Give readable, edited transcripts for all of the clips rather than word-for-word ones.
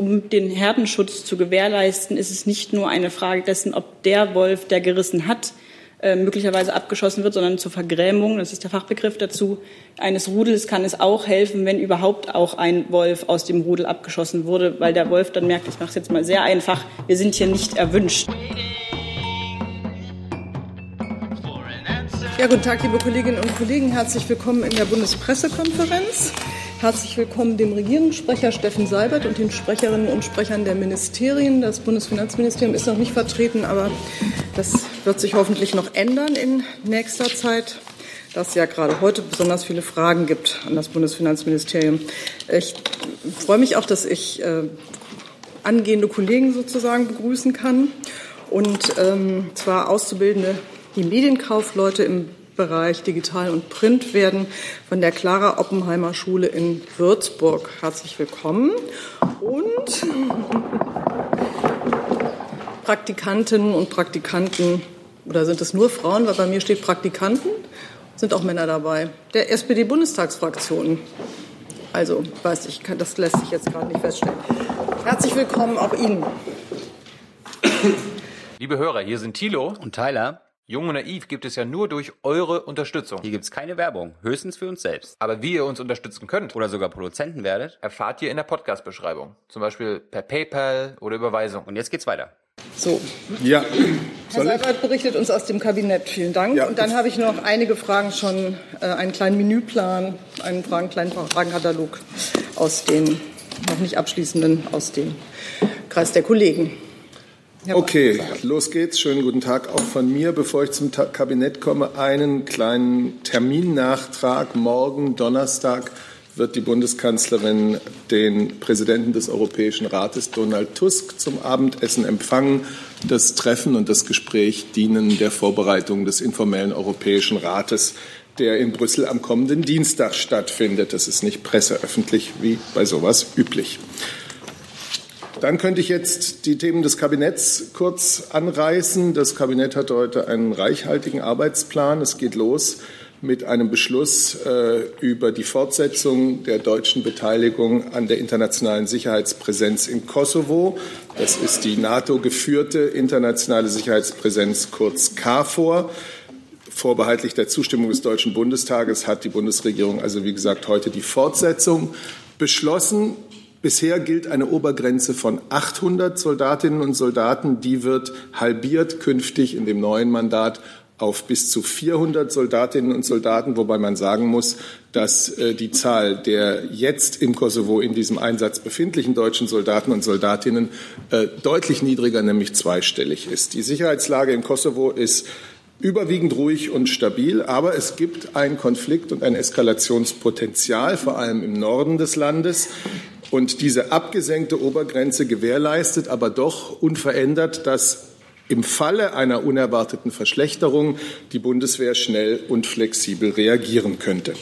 um den Herdenschutz zu gewährleisten, ist es nicht nur eine Frage dessen, ob der Wolf, der gerissen hat, möglicherweise abgeschossen wird, sondern zur Vergrämung, das ist der Fachbegriff dazu, eines Rudels kann es auch helfen, wenn überhaupt auch ein Wolf aus dem Rudel abgeschossen wurde, weil der Wolf dann merkt, ich mache es jetzt mal sehr einfach, wir sind hier nicht erwünscht. Ja, guten Tag, liebe Kolleginnen und Kollegen. Herzlich willkommen in der Bundespressekonferenz. Herzlich willkommen dem Regierungssprecher Steffen Seibert und den Sprecherinnen und Sprechern der Ministerien. Das Bundesfinanzministerium ist noch nicht vertreten, aber das wird sich hoffentlich noch ändern in nächster Zeit, da es ja gerade heute besonders viele Fragen gibt an das Bundesfinanzministerium. Ich freue mich auch, dass ich angehende Kollegen sozusagen begrüßen kann, und zwar Auszubildende, die Medienkaufleute im Bereich Digital und Print werden von der Clara Oppenheimer Schule in Würzburg. Herzlich willkommen. Und Praktikantinnen und Praktikanten, oder sind es nur Frauen, weil bei mir steht Praktikanten, sind auch Männer dabei, der SPD-Bundestagsfraktion. Also, weiß ich, das lässt sich jetzt gerade nicht feststellen. Herzlich willkommen auch Ihnen. Liebe Hörer, hier sind Thilo und Tyler. Jung und Naiv gibt es ja nur durch eure Unterstützung. Hier gibt es keine Werbung, höchstens für uns selbst. Aber wie ihr uns unterstützen könnt oder sogar Produzenten werdet, erfahrt ihr in der Podcast-Beschreibung. Zum Beispiel per PayPal oder Überweisung. Und jetzt geht's weiter. So. Ja. Herr Seibert berichtet uns aus dem Kabinett. Vielen Dank. Ja. Und dann habe ich noch einige Fragen schon, einen kleinen Menüplan, einen kleinen Fragenkatalog aus den noch nicht abschließenden, aus dem Kreis der Kollegen. Okay, los geht's. Schönen guten Tag auch von mir. Bevor ich zum Kabinett komme, einen kleinen Terminnachtrag. Morgen, Donnerstag, wird die Bundeskanzlerin den Präsidenten des Europäischen Rates, Donald Tusk, zum Abendessen empfangen. Das Treffen und das Gespräch dienen der Vorbereitung des informellen Europäischen Rates, der in Brüssel am kommenden Dienstag stattfindet. Das ist nicht presseöffentlich wie bei sowas üblich. Dann könnte ich jetzt die Themen des Kabinetts kurz anreißen. Das Kabinett hat heute einen reichhaltigen Arbeitsplan. Es geht los mit einem Beschluss über die Fortsetzung der deutschen Beteiligung an der internationalen Sicherheitspräsenz im Kosovo. Das ist die NATO-geführte internationale Sicherheitspräsenz, kurz KFOR. Vorbehaltlich der Zustimmung des Deutschen Bundestages hat die Bundesregierung also, wie gesagt, heute die Fortsetzung beschlossen. Bisher gilt eine Obergrenze von 800 Soldatinnen und Soldaten. Die wird halbiert künftig in dem neuen Mandat auf bis zu 400 Soldatinnen und Soldaten, wobei man sagen muss, dass die Zahl der jetzt im Kosovo in diesem Einsatz befindlichen deutschen Soldaten und Soldatinnen deutlich niedriger, nämlich zweistellig ist. Die Sicherheitslage im Kosovo ist überwiegend ruhig und stabil, aber es gibt ein Konflikt- und ein Eskalationspotenzial, vor allem im Norden des Landes. Und diese abgesenkte Obergrenze gewährleistet aber doch unverändert, dass im Falle einer unerwarteten Verschlechterung die Bundeswehr schnell und flexibel reagieren könnte.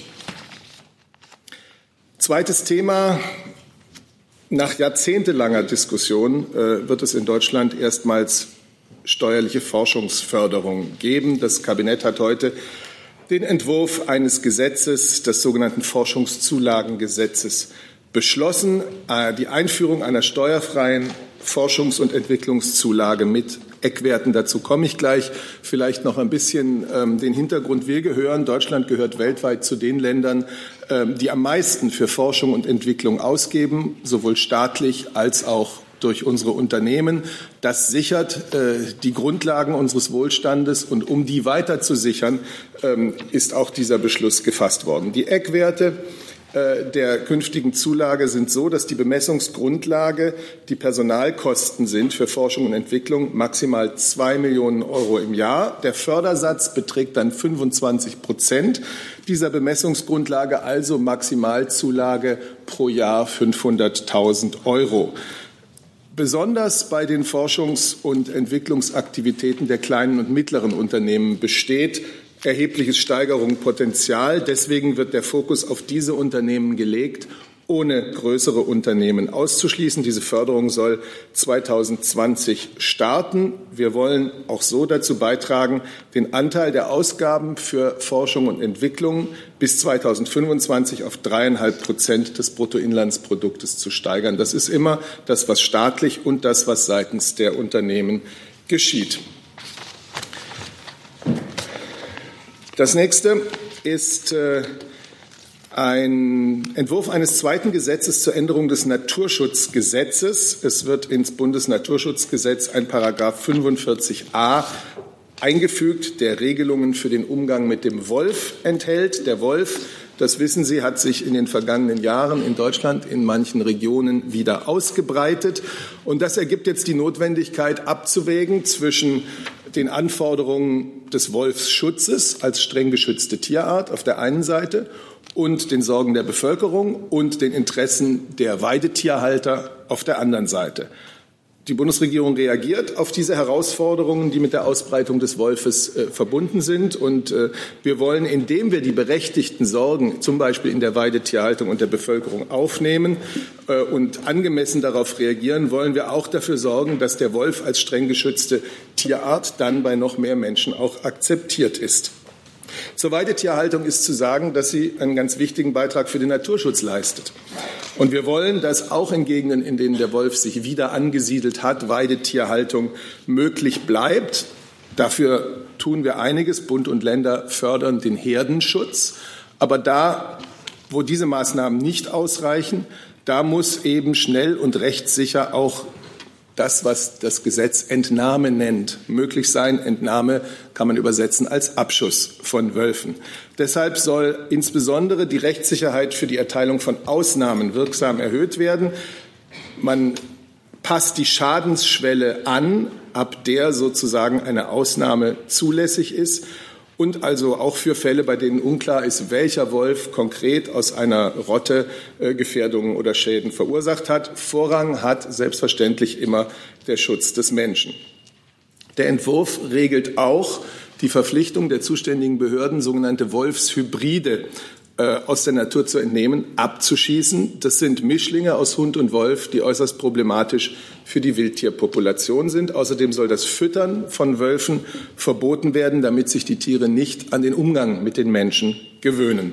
Zweites Thema. Nach jahrzehntelanger Diskussion wird es in Deutschland erstmals steuerliche Forschungsförderung geben. Das Kabinett hat heute den Entwurf eines Gesetzes, des sogenannten Forschungszulagengesetzes, beschlossen, die Einführung einer steuerfreien Forschungs- und Entwicklungszulage mit Eckwerten. Dazu komme ich gleich. Vielleicht noch ein bisschen den Hintergrund. Deutschland gehört weltweit zu den Ländern, die am meisten für Forschung und Entwicklung ausgeben, sowohl staatlich als auch durch unsere Unternehmen. Das sichert die Grundlagen unseres Wohlstandes, und um die weiter zu sichern, ist auch dieser Beschluss gefasst worden. Die Eckwerte der künftigen Zulage sind so, dass die Bemessungsgrundlage die Personalkosten sind für Forschung und Entwicklung, maximal 2 Millionen Euro im Jahr. Der Fördersatz beträgt dann 25% dieser Bemessungsgrundlage, also Maximalzulage pro Jahr 500.000 Euro. Besonders bei den Forschungs- und Entwicklungsaktivitäten der kleinen und mittleren Unternehmen besteht erhebliches Steigerungspotenzial. Deswegen wird der Fokus auf diese Unternehmen gelegt, ohne größere Unternehmen auszuschließen. Diese Förderung soll 2020 starten. Wir wollen auch so dazu beitragen, den Anteil der Ausgaben für Forschung und Entwicklung bis 2025 auf 3,5% des Bruttoinlandsproduktes zu steigern. Das ist immer das, was staatlich und das, was seitens der Unternehmen geschieht. Das nächste ist ein Entwurf eines zweiten Gesetzes zur Änderung des Naturschutzgesetzes. Es wird ins Bundesnaturschutzgesetz ein Paragraph 45a eingefügt, der Regelungen für den Umgang mit dem Wolf enthält. Der Wolf, das wissen Sie, hat sich in den vergangenen Jahren in Deutschland in manchen Regionen wieder ausgebreitet. Und das ergibt jetzt die Notwendigkeit, abzuwägen zwischen den Anforderungen des Wolfsschutzes als streng geschützte Tierart auf der einen Seite und den Sorgen der Bevölkerung und den Interessen der Weidetierhalter auf der anderen Seite. Die Bundesregierung reagiert auf diese Herausforderungen, die mit der Ausbreitung des Wolfes verbunden sind. Und wir wollen, indem wir die berechtigten Sorgen, zum Beispiel in der Weidetierhaltung und der Bevölkerung, aufnehmen und angemessen darauf reagieren, wollen wir auch dafür sorgen, dass der Wolf als streng geschützte Tierart dann bei noch mehr Menschen auch akzeptiert ist. Zur Weidetierhaltung ist zu sagen, dass sie einen ganz wichtigen Beitrag für den Naturschutz leistet. Und wir wollen, dass auch in Gegenden, in denen der Wolf sich wieder angesiedelt hat, Weidetierhaltung möglich bleibt. Dafür tun wir einiges. Bund und Länder fördern den Herdenschutz. Aber da, wo diese Maßnahmen nicht ausreichen, da muss eben schnell und rechtssicher auch das, was das Gesetz Entnahme nennt, möglich sein. Entnahme kann man übersetzen als Abschuss von Wölfen. Deshalb soll insbesondere die Rechtssicherheit für die Erteilung von Ausnahmen wirksam erhöht werden. Man passt die Schadensschwelle an, ab der sozusagen eine Ausnahme zulässig ist. Und also auch für Fälle, bei denen unklar ist, welcher Wolf konkret aus einer Rotte Gefährdungen oder Schäden verursacht hat. Vorrang hat selbstverständlich immer der Schutz des Menschen. Der Entwurf regelt auch die Verpflichtung der zuständigen Behörden, sogenannte Wolfshybride aus der Natur zu entnehmen, abzuschießen. Das sind Mischlinge aus Hund und Wolf, die äußerst problematisch für die Wildtierpopulation sind. Außerdem soll das Füttern von Wölfen verboten werden, damit sich die Tiere nicht an den Umgang mit den Menschen gewöhnen.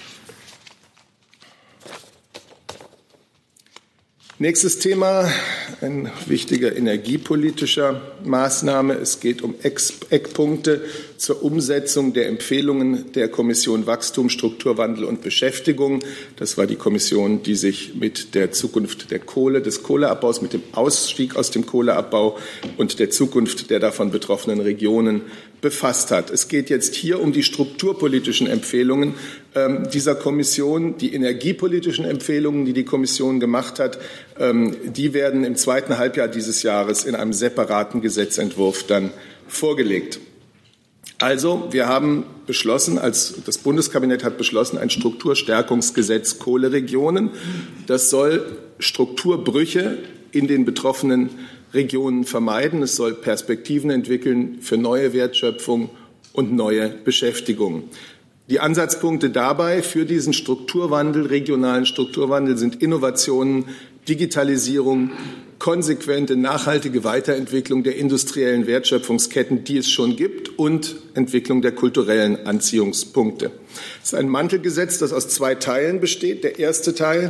Nächstes Thema, ein wichtiger energiepolitischer Maßnahme. Es geht um Eckpunkte zur Umsetzung der Empfehlungen der Kommission Wachstum, Strukturwandel und Beschäftigung. Das war die Kommission, die sich mit der Zukunft der Kohle, des Kohleabbaus, mit dem Ausstieg aus dem Kohleabbau und der Zukunft der davon betroffenen Regionen befasst hat. Es geht jetzt hier um die strukturpolitischen Empfehlungen dieser Kommission. Die energiepolitischen Empfehlungen, die die Kommission gemacht hat, die werden im zweiten Halbjahr dieses Jahres in einem separaten Gesetzentwurf dann vorgelegt. Also, wir haben beschlossen, das Bundeskabinett hat beschlossen, ein Strukturstärkungsgesetz Kohleregionen. Das soll Strukturbrüche in den betroffenen Regionen vermeiden. Es soll Perspektiven entwickeln für neue Wertschöpfung und neue Beschäftigung. Die Ansatzpunkte dabei für diesen Strukturwandel, regionalen Strukturwandel, sind Innovationen, Digitalisierung, konsequente, nachhaltige Weiterentwicklung der industriellen Wertschöpfungsketten, die es schon gibt, und Entwicklung der kulturellen Anziehungspunkte. Es ist ein Mantelgesetz, das aus zwei Teilen besteht. Der erste Teil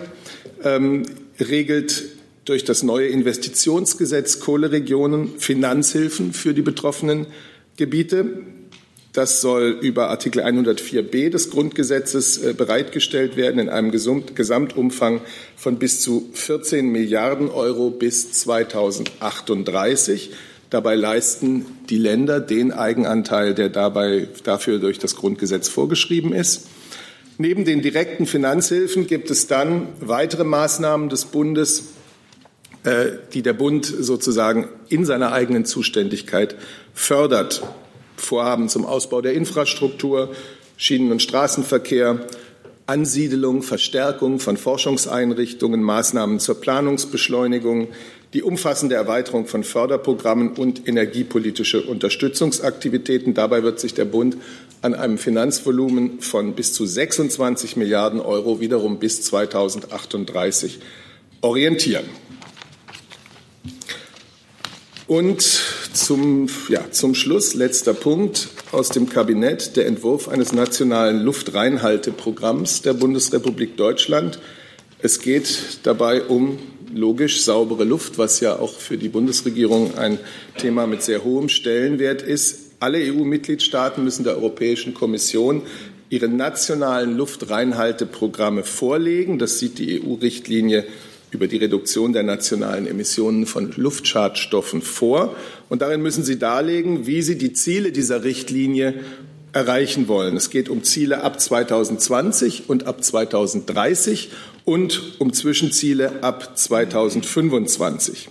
regelt durch das neue Investitionsgesetz Kohleregionen Finanzhilfen für die betroffenen Gebiete. Das soll über Artikel 104b des Grundgesetzes bereitgestellt werden in einem Gesamtumfang von bis zu 14 Milliarden Euro bis 2038. Dabei leisten die Länder den Eigenanteil, der dafür durch das Grundgesetz vorgeschrieben ist. Neben den direkten Finanzhilfen gibt es dann weitere Maßnahmen des Bundes, die der Bund sozusagen in seiner eigenen Zuständigkeit fördert. Vorhaben zum Ausbau der Infrastruktur, Schienen- und Straßenverkehr, Ansiedelung, Verstärkung von Forschungseinrichtungen, Maßnahmen zur Planungsbeschleunigung, die umfassende Erweiterung von Förderprogrammen und energiepolitische Unterstützungsaktivitäten. Dabei wird sich der Bund an einem Finanzvolumen von bis zu 26 Milliarden Euro wiederum bis 2038 orientieren. Und zum Schluss, letzter Punkt aus dem Kabinett, der Entwurf eines nationalen Luftreinhalteprogramms der Bundesrepublik Deutschland. Es geht dabei um logisch saubere Luft, was ja auch für die Bundesregierung ein Thema mit sehr hohem Stellenwert ist. Alle EU-Mitgliedstaaten müssen der Europäischen Kommission ihre nationalen Luftreinhalteprogramme vorlegen. Das sieht die EU-Richtlinie über die Reduktion der nationalen Emissionen von Luftschadstoffen vor. Und darin müssen Sie darlegen, wie Sie die Ziele dieser Richtlinie erreichen wollen. Es geht um Ziele ab 2020 und ab 2030 und um Zwischenziele ab 2025.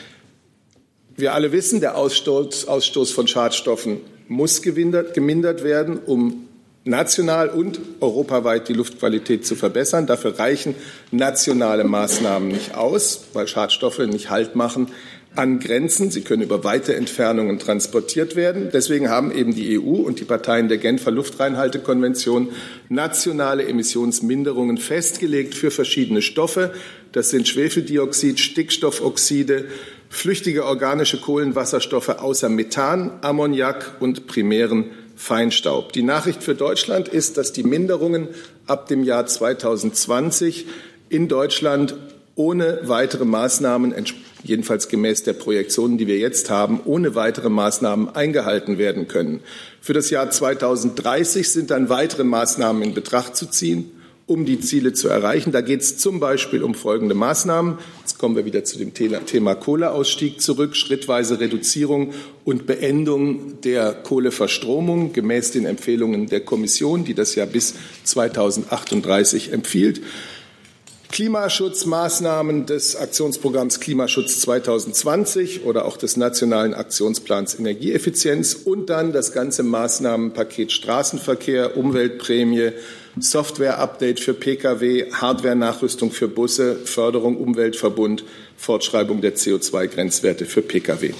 Wir alle wissen, der Ausstoß von Schadstoffen muss gemindert werden, um national und europaweit die Luftqualität zu verbessern. Dafür reichen nationale Maßnahmen nicht aus, weil Schadstoffe nicht Halt machen an Grenzen. Sie können über weite Entfernungen transportiert werden. Deswegen haben eben die EU und die Parteien der Genfer Luftreinhaltekonvention nationale Emissionsminderungen festgelegt für verschiedene Stoffe. Das sind Schwefeldioxid, Stickstoffoxide, flüchtige organische Kohlenwasserstoffe außer Methan, Ammoniak und primären Feinstaub. Die Nachricht für Deutschland ist, dass die Minderungen ab dem Jahr 2020 in Deutschland ohne weitere Maßnahmen, jedenfalls gemäß der Projektionen, die wir jetzt haben, ohne weitere Maßnahmen eingehalten werden können. Für das Jahr 2030 sind dann weitere Maßnahmen in Betracht zu ziehen, um die Ziele zu erreichen. Da geht es zum Beispiel um folgende Maßnahmen. Jetzt kommen wir wieder zu dem Thema Kohleausstieg zurück. Schrittweise Reduzierung und Beendung der Kohleverstromung gemäß den Empfehlungen der Kommission, die das ja bis 2038 empfiehlt. Klimaschutzmaßnahmen des Aktionsprogramms Klimaschutz 2020 oder auch des Nationalen Aktionsplans Energieeffizienz und dann das ganze Maßnahmenpaket Straßenverkehr, Umweltprämie, Software-Update für Pkw, Hardware-Nachrüstung für Busse, Förderung Umweltverbund, Fortschreibung der CO2-Grenzwerte für Pkw.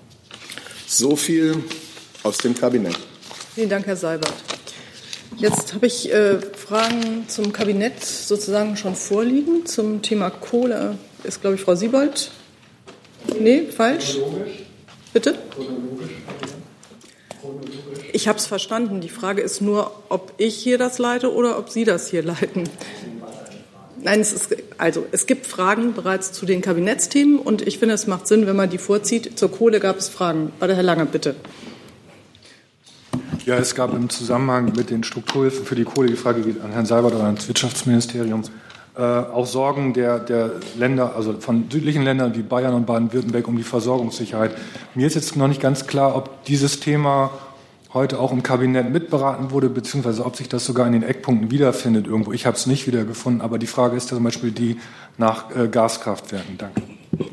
So viel aus dem Kabinett. Vielen Dank, Herr Seibert. Jetzt habe ich Fragen zum Kabinett sozusagen schon vorliegen. Zum Thema Kohle ist, glaube ich, Frau Siebold. Nee, falsch? Bitte? Ich habe es verstanden. Die Frage ist nur, ob ich hier das leite oder ob Sie das hier leiten. Nein, es gibt Fragen bereits zu den Kabinettsthemen und ich finde, es macht Sinn, wenn man die vorzieht. Zur Kohle gab es Fragen. Warte, Herr Lange, bitte. Ja, es gab im Zusammenhang mit den Strukturhilfen für die Kohle, die Frage geht an Herrn Seibert oder ans Wirtschaftsministerium, auch Sorgen der Länder, also von südlichen Ländern wie Bayern und Baden-Württemberg um die Versorgungssicherheit. Mir ist jetzt noch nicht ganz klar, ob dieses Thema heute auch im Kabinett mitberaten wurde, beziehungsweise ob sich das sogar in den Eckpunkten wiederfindet irgendwo. Ich habe es nicht wiedergefunden, aber die Frage ist zum Beispiel die nach Gaskraftwerken. Danke.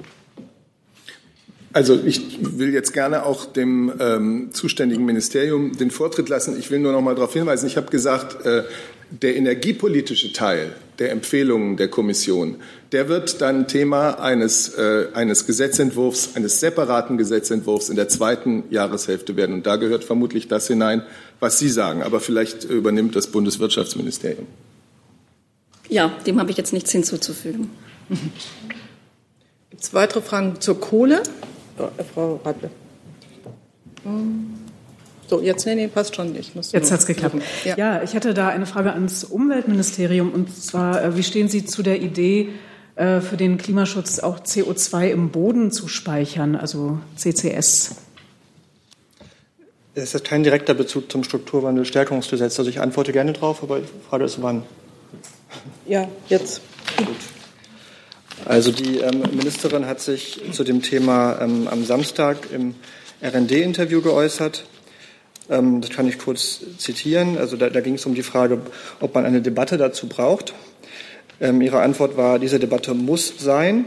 Also ich will jetzt gerne auch dem zuständigen Ministerium den Vortritt lassen. Ich will nur noch mal darauf hinweisen, ich habe gesagt, der energiepolitische Teil der Empfehlungen der Kommission, der wird dann Thema eines Gesetzentwurfs, eines separaten Gesetzentwurfs in der zweiten Jahreshälfte werden. Und da gehört vermutlich das hinein, was Sie sagen. Aber vielleicht übernimmt das Bundeswirtschaftsministerium. Ja, dem habe ich jetzt nichts hinzuzufügen. Gibt es weitere Fragen zur Kohle? Frau Radle. So, jetzt, nee, passt schon. Jetzt hat es geklappt. Ja, ich hätte da eine Frage ans Umweltministerium. Und zwar, wie stehen Sie zu der Idee, für den Klimaschutz auch CO2 im Boden zu speichern, also CCS? Es ist kein direkter Bezug zum Strukturwandelstärkungsgesetz. Also ich antworte gerne drauf, aber die Frage ist, wann. Ja, jetzt. Gut. Also die Ministerin hat sich zu dem Thema am Samstag im RND-Interview geäußert. Das kann ich kurz zitieren. Also da ging es um die Frage, ob man eine Debatte dazu braucht. Ihre Antwort war, diese Debatte muss sein.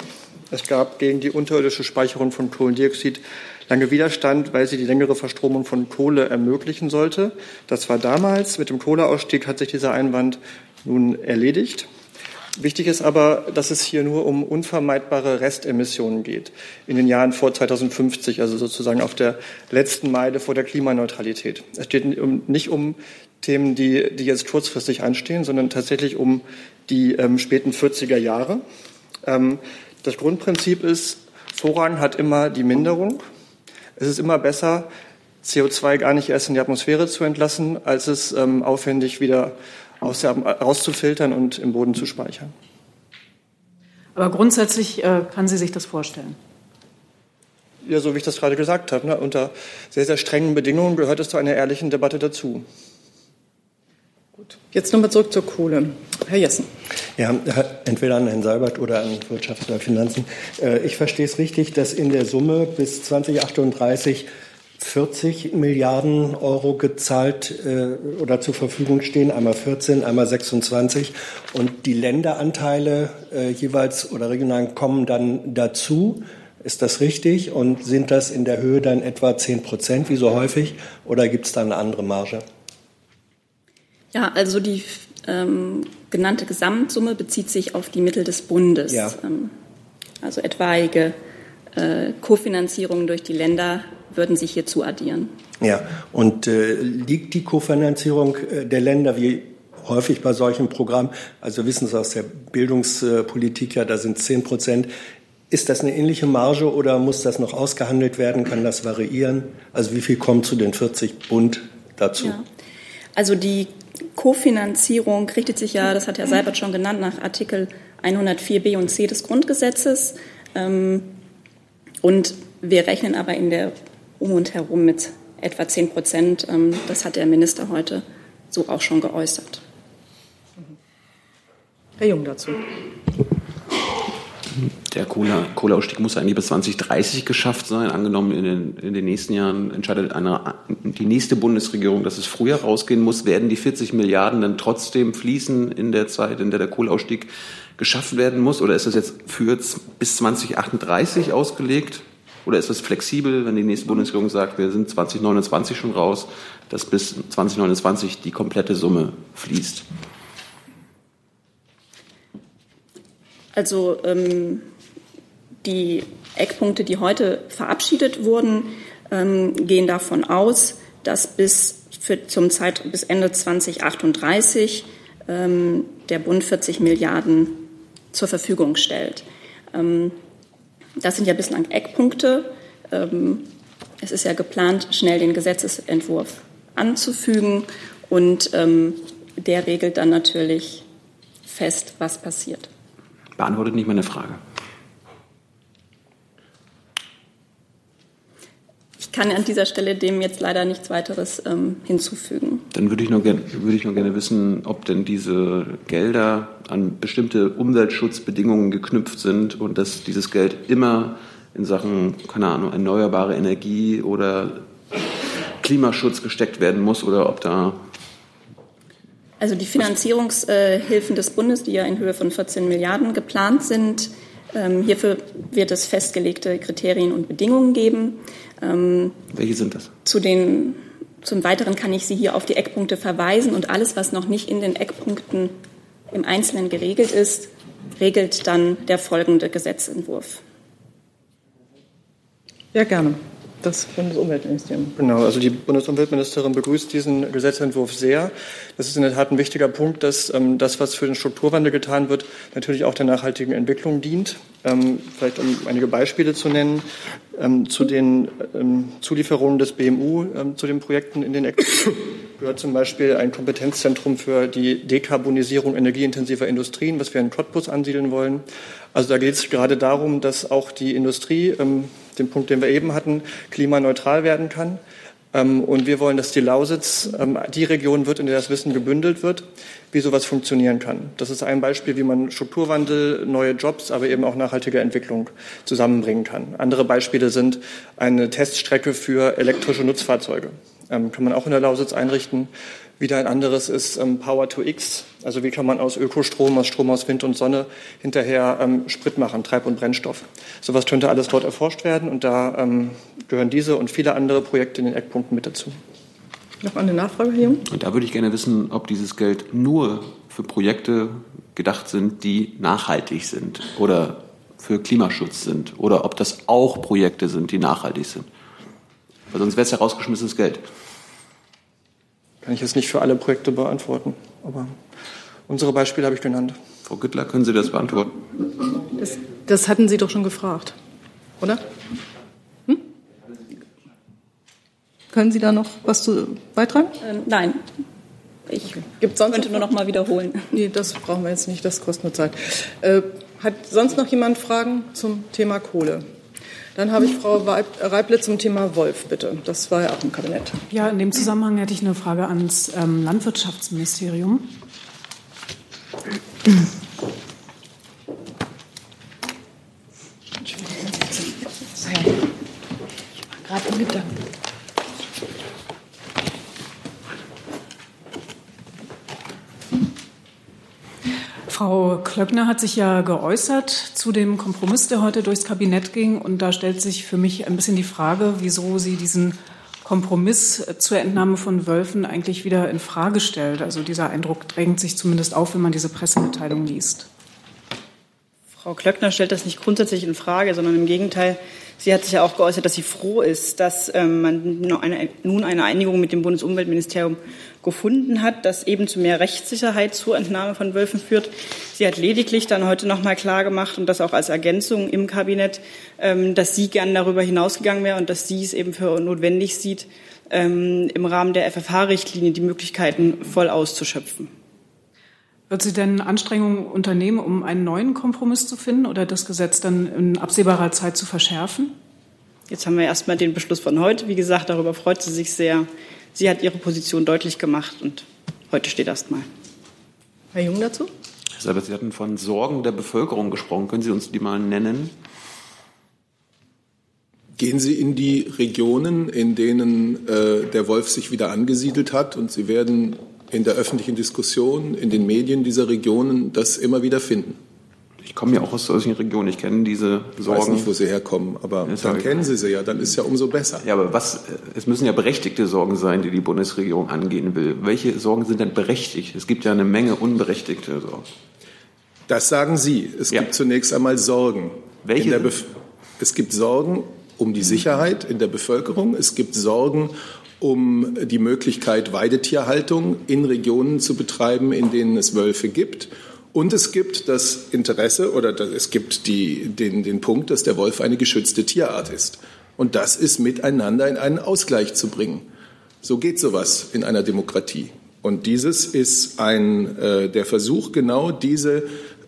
Es gab gegen die unterirdische Speicherung von Kohlendioxid lange Widerstand, weil sie die längere Verstromung von Kohle ermöglichen sollte. Das war damals. Mit dem Kohleausstieg hat sich dieser Einwand nun erledigt. Wichtig ist aber, dass es hier nur um unvermeidbare Restemissionen geht in den Jahren vor 2050, also sozusagen auf der letzten Meile vor der Klimaneutralität. Es geht nicht um Themen, die jetzt kurzfristig anstehen, sondern tatsächlich um die späten 40er Jahre. Das Grundprinzip ist, Vorrang hat immer die Minderung. Es ist immer besser, CO2 gar nicht erst in die Atmosphäre zu entlassen, als es aufwendig wieder rauszufiltern und im Boden zu speichern. Aber grundsätzlich kann sie sich das vorstellen? Ja, so wie ich das gerade gesagt habe. Unter sehr, sehr strengen Bedingungen gehört es zu einer ehrlichen Debatte dazu. Gut. Jetzt nochmal zurück zur Kohle. Herr Jessen. Ja, entweder an Herrn Seibert oder an Wirtschaft oder Finanzen. Ich verstehe es richtig, dass in der Summe bis 2038 40 Milliarden Euro gezahlt oder zur Verfügung stehen, einmal 14, einmal 26. Und die Länderanteile jeweils oder regional kommen dann dazu. Ist das richtig? Und sind das in der Höhe dann etwa 10%, wie so häufig? Oder gibt es da eine andere Marge? Ja, also die genannte Gesamtsumme bezieht sich auf die Mittel des Bundes. Ja. Also etwaige Kofinanzierungen durch die Länder würden sich hier zuaddieren. Ja, und liegt die Kofinanzierung der Länder wie häufig bei solchen Programmen, also wissen Sie aus der Bildungspolitik ja, da sind 10%. Ist das eine ähnliche Marge oder muss das noch ausgehandelt werden? Kann das variieren? Also wie viel kommt zu den 40 Bund dazu? Ja. Also die Kofinanzierung richtet sich ja, das hat Herr Seibert schon genannt, nach Artikel 104b und c des Grundgesetzes. Und wir rechnen aber in der und herum mit etwa 10%. Das hat der Minister heute so auch schon geäußert. Herr Jung dazu. Der Kohleausstieg muss eigentlich bis 2030 geschafft sein. Angenommen, in den nächsten Jahren entscheidet die nächste Bundesregierung, dass es früher rausgehen muss. Werden die 40 Milliarden dann trotzdem fließen in der Zeit, in der der Kohleausstieg geschafft werden muss? Oder ist das jetzt für bis 2038 ausgelegt? Oder ist das flexibel, wenn die nächste Bundesregierung sagt, wir sind 2029 schon raus, dass bis 2029 die komplette Summe fließt? Also die Eckpunkte, die heute verabschiedet wurden, gehen davon aus, dass bis Ende 2038 der Bund 40 Milliarden zur Verfügung stellt. Das sind ja bislang Eckpunkte. Es ist ja geplant, schnell den Gesetzesentwurf anzufügen und der regelt dann natürlich fest, was passiert. Beantwortet nicht meine Frage. Ich kann an dieser Stelle dem jetzt leider nichts weiteres hinzufügen. Dann würde ich noch gerne wissen, ob denn diese Gelder an bestimmte Umweltschutzbedingungen geknüpft sind und dass dieses Geld immer in Sachen, keine Ahnung, erneuerbare Energie oder Klimaschutz gesteckt werden muss oder ob da... Also die Finanzierungshilfen des Bundes, die ja in Höhe von 14 Milliarden geplant sind, hierfür wird es festgelegte Kriterien und Bedingungen geben. Welche sind das? Zum Weiteren kann ich Sie hier auf die Eckpunkte verweisen und alles, was noch nicht in den Eckpunkten im Einzelnen geregelt ist, regelt dann der folgende Gesetzentwurf. Ja, gerne. Das Bundesumweltministerium. Genau, also die Bundesumweltministerin begrüßt diesen Gesetzentwurf sehr. Das ist in der Tat ein wichtiger Punkt, dass das, was für den Strukturwandel getan wird, natürlich auch der nachhaltigen Entwicklung dient. Vielleicht um einige Beispiele zu nennen, zu den Zulieferungen des BMU zu den Projekten in den Ecken gehört zum Beispiel ein Kompetenzzentrum für die Dekarbonisierung energieintensiver Industrien, was wir in Cottbus ansiedeln wollen. Also da geht es gerade darum, dass auch die Industrie, den Punkt, den wir eben hatten, klimaneutral werden kann. Und wir wollen, dass die Lausitz die Region wird, in der das Wissen gebündelt wird, wie sowas funktionieren kann. Das ist ein Beispiel, wie man Strukturwandel, neue Jobs, aber eben auch nachhaltige Entwicklung zusammenbringen kann. Andere Beispiele sind eine Teststrecke für elektrische Nutzfahrzeuge. Kann man auch in der Lausitz einrichten. Wieder ein anderes ist Power to X. Also wie kann man aus Ökostrom, aus Strom aus Wind und Sonne hinterher Sprit machen, Treib- und Brennstoff. Sowas könnte alles dort erforscht werden und da gehören diese und viele andere Projekte in den Eckpunkten mit dazu. Noch eine Nachfrage, Herr Jung? Und da würde ich gerne wissen, ob dieses Geld nur für Projekte gedacht sind, die nachhaltig sind oder für Klimaschutz sind oder ob das auch Projekte sind, die nachhaltig sind. Weil sonst wäre es ja rausgeschmissenes Geld. Kann ich jetzt nicht für alle Projekte beantworten, aber unsere Beispiele habe ich genannt. Frau Güttler, können Sie das beantworten? Das hatten Sie doch schon gefragt, oder? Können Sie da noch was zu beitragen? Nein. Ich könnte nur noch mal wiederholen. Nee, das brauchen wir jetzt nicht, das kostet nur Zeit. Hat sonst noch jemand Fragen zum Thema Kohle? Dann habe ich Frau Reible zum Thema Wolf, bitte. Das war ja auch im Kabinett. Ja, in dem Zusammenhang hätte ich eine Frage ans Landwirtschaftsministerium. Gerade im Gedanken. Frau Klöckner hat sich ja geäußert zu dem Kompromiss, der heute durchs Kabinett ging. Und da stellt sich für mich ein bisschen die Frage, wieso sie diesen Kompromiss zur Entnahme von Wölfen eigentlich wieder in Frage stellt. Also dieser Eindruck drängt sich zumindest auf, wenn man diese Pressemitteilung liest. Frau Klöckner stellt das nicht grundsätzlich in Frage, sondern im Gegenteil. Sie hat sich ja auch geäußert, dass sie froh ist, dass man nun eine Einigung mit dem Bundesumweltministerium gefunden hat, das eben zu mehr Rechtssicherheit zur Entnahme von Wölfen führt. Sie hat lediglich dann heute noch mal klargemacht und das auch als Ergänzung im Kabinett, dass sie gern darüber hinausgegangen wäre und dass sie es eben für notwendig sieht, im Rahmen der FFH-Richtlinie die Möglichkeiten voll auszuschöpfen. Wird sie denn Anstrengungen unternehmen, um einen neuen Kompromiss zu finden oder das Gesetz dann in absehbarer Zeit zu verschärfen? Jetzt haben wir erst mal den Beschluss von heute. Wie gesagt, darüber freut sie sich sehr. Sie hat ihre Position deutlich gemacht und heute steht erst mal. Herr Jung dazu? Herr Seibert, Sie hatten von Sorgen der Bevölkerung gesprochen. Können Sie uns die mal nennen? Gehen Sie in die Regionen, in denen der Wolf sich wieder angesiedelt hat, und Sie werden in der öffentlichen Diskussion, in den Medien dieser Regionen das immer wieder finden. Ich komme ja auch aus solchen Regionen, ich kenne diese Sorgen. Ich weiß nicht, wo Sie herkommen, aber dann kennen Sie ja, dann ist ja umso besser. Ja, aber es müssen ja berechtigte Sorgen sein, die die Bundesregierung angehen will. Welche Sorgen sind denn berechtigt? Es gibt ja eine Menge unberechtigte Sorgen. Das sagen Sie. Es gibt zunächst einmal Sorgen. Welche? Es gibt Sorgen um die Sicherheit in der Bevölkerung. Es gibt Sorgen um die Möglichkeit, Weidetierhaltung in Regionen zu betreiben, in denen es Wölfe gibt. Und es gibt das Interesse oder es gibt den Punkt, dass der Wolf eine geschützte Tierart ist. Und das ist miteinander in einen Ausgleich zu bringen. So geht sowas in einer Demokratie. Und dieses ist der Versuch, genau diese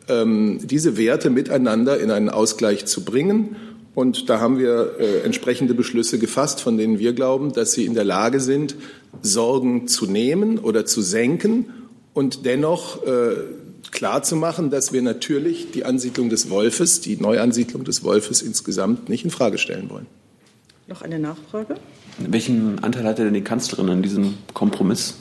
Werte miteinander in einen Ausgleich zu bringen. Und da haben wir entsprechende Beschlüsse gefasst, von denen wir glauben, dass sie in der Lage sind, Sorgen zu nehmen oder zu senken und dennoch klar zu machen, dass wir natürlich die Ansiedlung des Wolfes, die Neuansiedlung des Wolfes insgesamt nicht in Frage stellen wollen. Noch eine Nachfrage? Welchen Anteil hatte denn die Kanzlerin an diesem Kompromiss?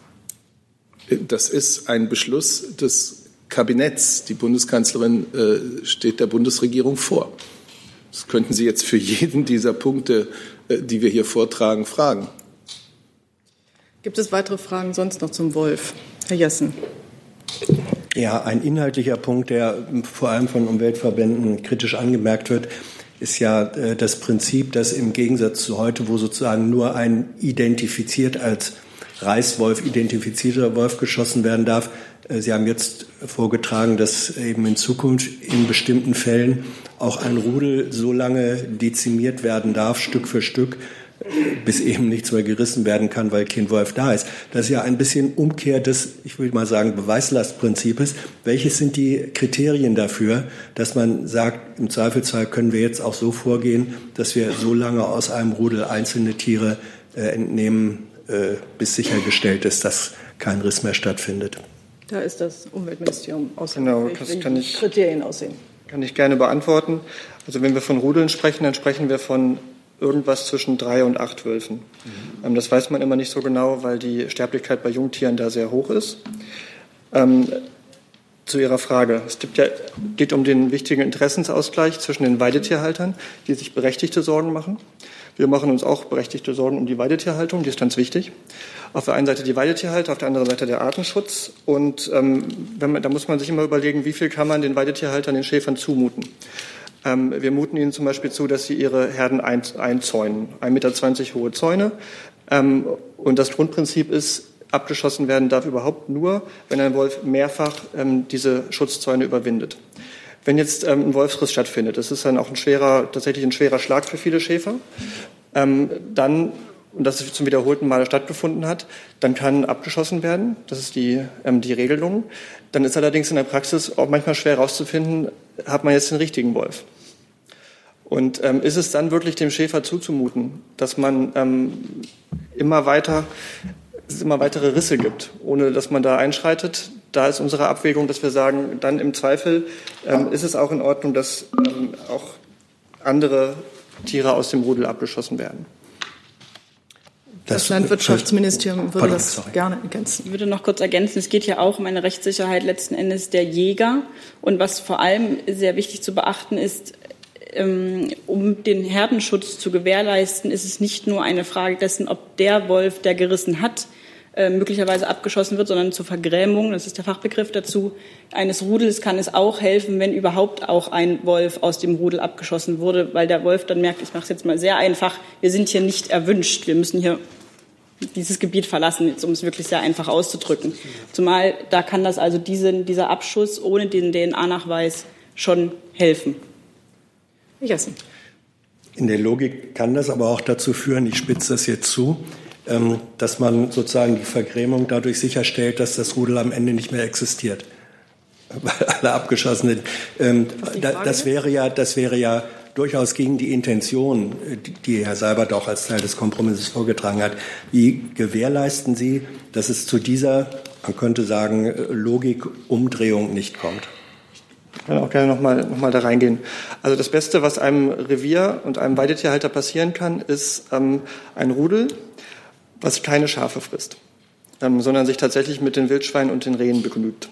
Das ist ein Beschluss des Kabinetts. Die Bundeskanzlerin steht der Bundesregierung vor. Das könnten Sie jetzt für jeden dieser Punkte, die wir hier vortragen, fragen. Gibt es weitere Fragen sonst noch zum Wolf? Herr Jessen. Ja, ein inhaltlicher Punkt, der vor allem von Umweltverbänden kritisch angemerkt wird, ist ja das Prinzip, dass im Gegensatz zu heute, wo sozusagen nur ein als Reißwolf identifizierter Wolf geschossen werden darf, Sie haben jetzt vorgetragen, dass eben in Zukunft in bestimmten Fällen auch ein Rudel so lange dezimiert werden darf, Stück für Stück, bis eben nichts mehr gerissen werden kann, weil kein Wolf da ist. Das ist ja ein bisschen Umkehr des, ich würde mal sagen, Beweislastprinzips. Welches sind die Kriterien dafür, dass man sagt, im Zweifelsfall können wir jetzt auch so vorgehen, dass wir so lange aus einem Rudel einzelne Tiere entnehmen, bis sichergestellt ist, dass kein Riss mehr stattfindet? Da ist das Umweltministerium aussehen. Genau, das kann ich, Kriterien aussehen. Kann ich gerne beantworten. Also wenn wir von Rudeln sprechen, dann sprechen wir von irgendwas zwischen 3 und 8 Wölfen. Das weiß man immer nicht so genau, weil die Sterblichkeit bei Jungtieren da sehr hoch ist. Zu Ihrer Frage. Es geht um den wichtigen Interessensausgleich zwischen den Weidetierhaltern, die sich berechtigte Sorgen machen. Wir machen uns auch berechtigte Sorgen um die Weidetierhaltung, die ist ganz wichtig. Auf der einen Seite die Weidetierhalter, auf der anderen Seite der Artenschutz. Und da muss man sich immer überlegen, wie viel kann man den Weidetierhaltern, den Schäfern zumuten. Wir muten ihnen zum Beispiel zu, dass sie ihre Herden einzäunen. 1,20 Meter hohe Zäune. Und das Grundprinzip ist, abgeschossen werden darf überhaupt nur, wenn ein Wolf mehrfach diese Schutzzäune überwindet. Wenn jetzt ein Wolfsriss stattfindet, das ist dann auch tatsächlich ein schwerer Schlag für viele Schäfer, dann, und das zum wiederholten Male stattgefunden hat, dann kann abgeschossen werden. Das ist die Regelung. Dann ist allerdings in der Praxis auch manchmal schwer herauszufinden, hat man jetzt den richtigen Wolf. Und ist es dann wirklich dem Schäfer zuzumuten, dass man immer weitere Risse gibt, ohne dass man da einschreitet? Da ist unsere Abwägung, dass wir sagen, dann im Zweifel ist es auch in Ordnung, dass auch andere Tiere aus dem Rudel abgeschossen werden. Das Landwirtschaftsministerium würde das gerne ergänzen. Ich würde noch kurz ergänzen, es geht ja auch um eine Rechtssicherheit letzten Endes der Jäger. Und was vor allem sehr wichtig zu beachten ist, um den Herdenschutz zu gewährleisten, ist es nicht nur eine Frage dessen, ob der Wolf, der gerissen hat, möglicherweise abgeschossen wird, sondern zur Vergrämung, das ist der Fachbegriff dazu, eines Rudels kann es auch helfen, wenn überhaupt auch ein Wolf aus dem Rudel abgeschossen wurde, weil der Wolf dann merkt, ich mache es jetzt mal sehr einfach, wir sind hier nicht erwünscht, wir müssen hier dieses Gebiet verlassen, jetzt, um es wirklich sehr einfach auszudrücken. Zumal da kann das also dieser Abschuss ohne den DNA-Nachweis schon helfen. In der Logik kann das aber auch dazu führen, ich spitze das jetzt zu, dass man sozusagen die Vergrämung dadurch sicherstellt, dass das Rudel am Ende nicht mehr existiert, weil alle abgeschossen sind. Das wäre ja durchaus gegen die Intention, die Herr Seibert auch als Teil des Kompromisses vorgetragen hat. Wie gewährleisten Sie, dass es zu dieser, man könnte sagen, Logikumdrehung nicht kommt? Ich kann auch gerne noch mal da reingehen. Also das Beste, was einem Revier und einem Weidetierhalter passieren kann, ist ein Rudel, was keine Schafe frisst, sondern sich tatsächlich mit den Wildschweinen und den Rehen begnügt.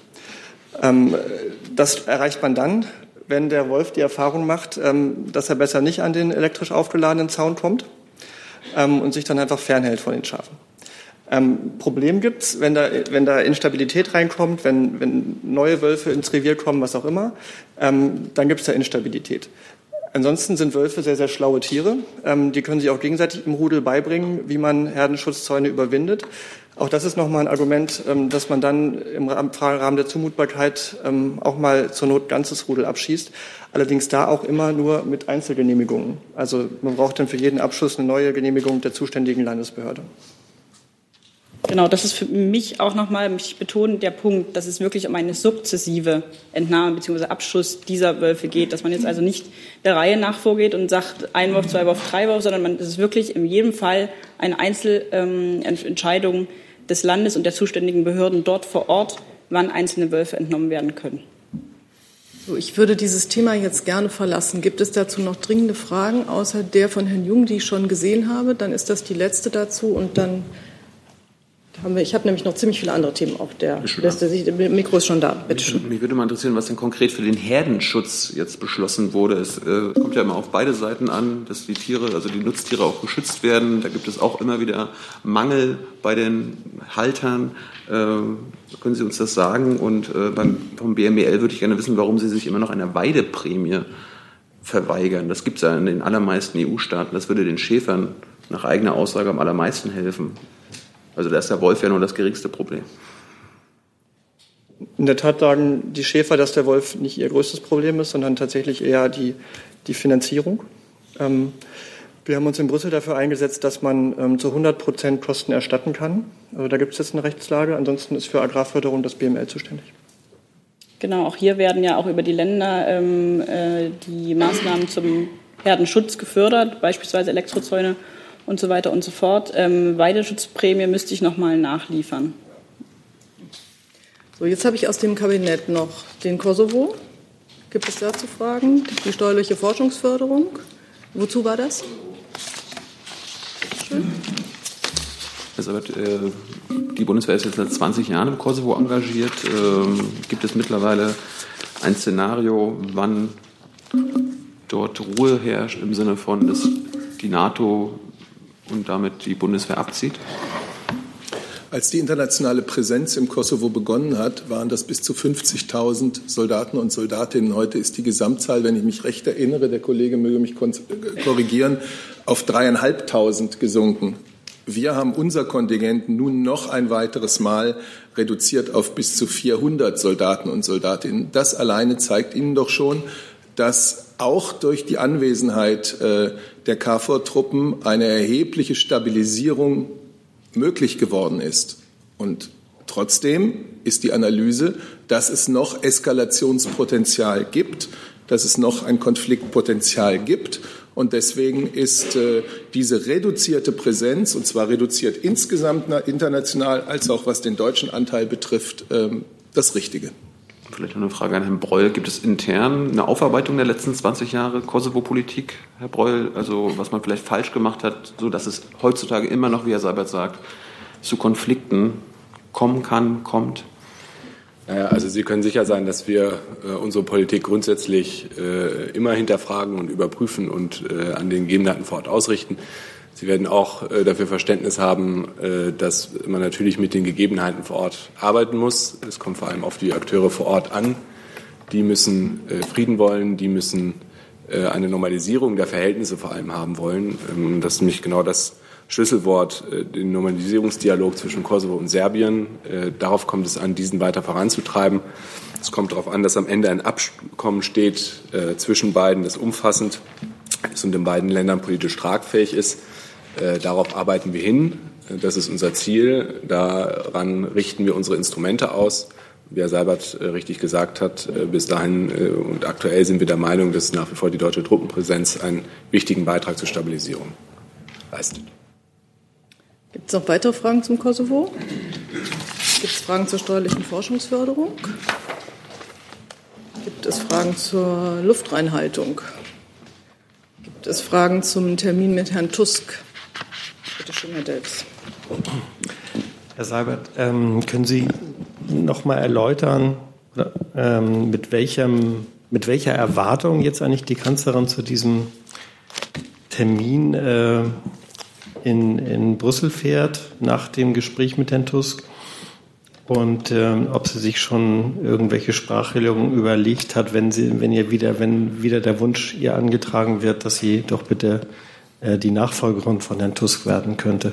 Das erreicht man dann, wenn der Wolf die Erfahrung macht, dass er besser nicht an den elektrisch aufgeladenen Zaun kommt und sich dann einfach fernhält von den Schafen. Problem gibt's, wenn da Instabilität reinkommt, wenn neue Wölfe ins Revier kommen, was auch immer, dann gibt's da Instabilität. Ansonsten sind Wölfe sehr, sehr schlaue Tiere. Die können sich auch gegenseitig im Rudel beibringen, wie man Herdenschutzzäune überwindet. Auch das ist nochmal ein Argument, dass man dann im Rahmen der Zumutbarkeit auch mal zur Not ganzes Rudel abschießt. Allerdings da auch immer nur mit Einzelgenehmigungen. Also man braucht dann für jeden Abschuss eine neue Genehmigung der zuständigen Landesbehörde. Genau, das ist für mich auch nochmal, ich betone, der Punkt, dass es wirklich um eine sukzessive Entnahme bzw. Abschuss dieser Wölfe geht, dass man jetzt also nicht der Reihe nach vorgeht und sagt, ein Wurf, 2 Wurf, 3 Wurf, sondern es ist wirklich in jedem Fall eine Einzelentscheidung des Landes und der zuständigen Behörden dort vor Ort, wann einzelne Wölfe entnommen werden können. So, ich würde dieses Thema jetzt gerne verlassen. Gibt es dazu noch dringende Fragen, außer der von Herrn Jung, die ich schon gesehen habe? Dann ist das die letzte dazu und dann ich habe nämlich noch ziemlich viele andere Themen auch. Der Mikro ist schon da. Bitte schön. Mich würde mal interessieren, was denn konkret für den Herdenschutz jetzt beschlossen wurde. Es kommt ja immer auf beide Seiten an, dass die Tiere, also die Nutztiere auch geschützt werden. Da gibt es auch immer wieder Mangel bei den Haltern. Können Sie uns das sagen? Und vom BMWL würde ich gerne wissen, warum Sie sich immer noch einer Weideprämie verweigern. Das gibt es ja in den allermeisten EU-Staaten. Das würde den Schäfern nach eigener Aussage am allermeisten helfen. Also da ist der Wolf ja nur das geringste Problem. In der Tat sagen die Schäfer, dass der Wolf nicht ihr größtes Problem ist, sondern tatsächlich eher die Finanzierung. Wir haben uns in Brüssel dafür eingesetzt, dass man zu 100% Kosten erstatten kann. Also da gibt es jetzt eine Rechtslage. Ansonsten ist für Agrarförderung das BML zuständig. Genau, auch hier werden ja auch über die Länder die Maßnahmen zum Herdenschutz gefördert, beispielsweise Elektrozäune und so weiter und so fort. Weideschutzprämie müsste ich noch mal nachliefern. So, jetzt habe ich aus dem Kabinett noch den Kosovo. Gibt es dazu Fragen? Die steuerliche Forschungsförderung. Wozu war das? Die Bundeswehr ist jetzt seit 20 Jahren im Kosovo engagiert. Gibt es mittlerweile ein Szenario, wann dort Ruhe herrscht, im Sinne von, dass die NATO und damit die Bundeswehr abzieht? Als die internationale Präsenz im Kosovo begonnen hat, waren das bis zu 50.000 Soldaten und Soldatinnen. Heute ist die Gesamtzahl, wenn ich mich recht erinnere, der Kollege möge mich korrigieren, auf 3.500 gesunken. Wir haben unser Kontingent nun noch ein weiteres Mal reduziert auf bis zu 400 Soldaten und Soldatinnen. Das alleine zeigt Ihnen doch schon, dass auch durch die Anwesenheit der KFOR-Truppen eine erhebliche Stabilisierung möglich geworden ist. Und trotzdem ist die Analyse, dass es noch Eskalationspotenzial gibt, dass es noch ein Konfliktpotenzial gibt. Und deswegen ist diese reduzierte Präsenz, und zwar reduziert insgesamt international als auch was den deutschen Anteil betrifft, das Richtige. Vielleicht noch eine Frage an Herrn Breul. Gibt es intern eine Aufarbeitung der letzten 20 Jahre Kosovo-Politik, Herr Breul? Also was man vielleicht falsch gemacht hat, sodass es heutzutage immer noch, wie Herr Seibert sagt, zu Konflikten kommen kann, kommt? Also Sie können sicher sein, dass wir unsere Politik grundsätzlich immer hinterfragen und überprüfen und an den Gegebenheiten vor Ort ausrichten. Sie werden auch dafür Verständnis haben, dass man natürlich mit den Gegebenheiten vor Ort arbeiten muss. Es kommt vor allem auf die Akteure vor Ort an. Die müssen Frieden wollen, die müssen eine Normalisierung der Verhältnisse vor allem haben wollen. Das ist nämlich genau das Schlüsselwort, den Normalisierungsdialog zwischen Kosovo und Serbien. Darauf kommt es an, diesen weiter voranzutreiben. Es kommt darauf an, dass am Ende ein Abkommen steht zwischen beiden, das umfassend ist und in beiden Ländern politisch tragfähig ist. Darauf arbeiten wir hin. Das ist unser Ziel. Daran richten wir unsere Instrumente aus. Wie Herr Seibert richtig gesagt hat, bis dahin und aktuell sind wir der Meinung, dass nach wie vor die deutsche Truppenpräsenz einen wichtigen Beitrag zur Stabilisierung leistet. Gibt es noch weitere Fragen zum Kosovo? Gibt es Fragen zur steuerlichen Forschungsförderung? Gibt es Fragen zur Luftreinhaltung? Gibt es Fragen zum Termin mit Herrn Tusk? Bitte schön, Herr Delfs. Herr Seibert, können Sie noch mal erläutern, mit welcher Erwartung jetzt eigentlich die Kanzlerin zu diesem Termin in Brüssel fährt, nach dem Gespräch mit Herrn Tusk? Und ob sie sich schon irgendwelche Sprachregelungen überlegt hat, wenn wieder der Wunsch ihr angetragen wird, dass sie doch bitte die Nachfolgerin von Herrn Tusk werden könnte.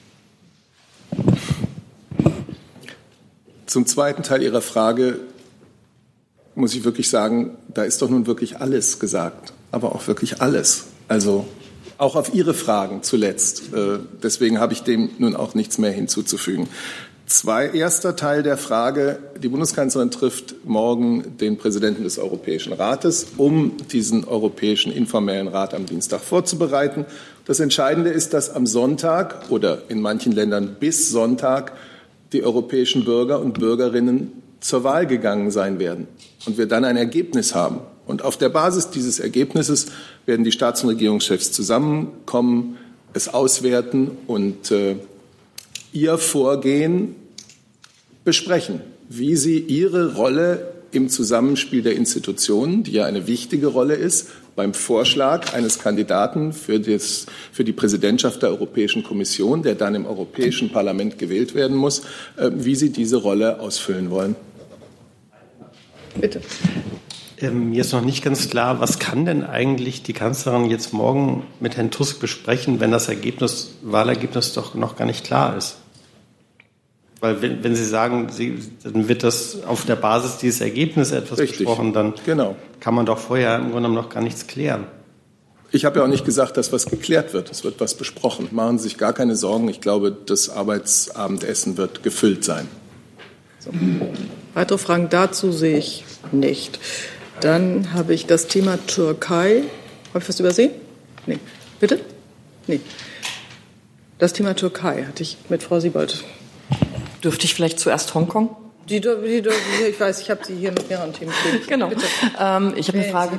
Zum zweiten Teil Ihrer Frage muss ich wirklich sagen, da ist doch nun wirklich alles gesagt, aber auch wirklich alles. Also auch auf Ihre Fragen zuletzt. Deswegen habe ich dem nun auch nichts mehr hinzuzufügen. Erster Teil der Frage. Die Bundeskanzlerin trifft morgen den Präsidenten des Europäischen Rates, um diesen Europäischen Informellen Rat am Dienstag vorzubereiten. Das Entscheidende ist, dass am Sonntag oder in manchen Ländern bis Sonntag die europäischen Bürger und Bürgerinnen zur Wahl gegangen sein werden und wir dann ein Ergebnis haben. Und auf der Basis dieses Ergebnisses werden die Staats- und Regierungschefs zusammenkommen, es auswerten und ihr Vorgehen besprechen, wie sie ihre Rolle im Zusammenspiel der Institutionen, die ja eine wichtige Rolle ist, beim Vorschlag eines Kandidaten für die Präsidentschaft der Europäischen Kommission, der dann im Europäischen Parlament gewählt werden muss, wie sie diese Rolle ausfüllen wollen. Bitte. Mir ist noch nicht ganz klar, was kann denn eigentlich die Kanzlerin jetzt morgen mit Herrn Tusk besprechen, wenn das Wahlergebnis doch noch gar nicht klar ist? Weil wenn Sie sagen, dann wird das auf der Basis dieses Ergebnisses etwas besprochen, dann kann man doch vorher im Grunde genommen noch gar nichts klären. Ich habe ja auch nicht gesagt, dass was geklärt wird. Es wird was besprochen. Machen Sie sich gar keine Sorgen. Ich glaube, das Arbeitsabendessen wird gefüllt sein. So. Weitere Fragen dazu sehe ich nicht. Dann habe ich das Thema Türkei. Habe ich was übersehen? Nee. Bitte? Nee. Das Thema Türkei hatte ich mit Frau Siebold. Dürfte ich vielleicht zuerst Hongkong? Ich weiß, ich habe Sie hier mit mehreren Themen stehen. Genau. Ich habe eine Frage.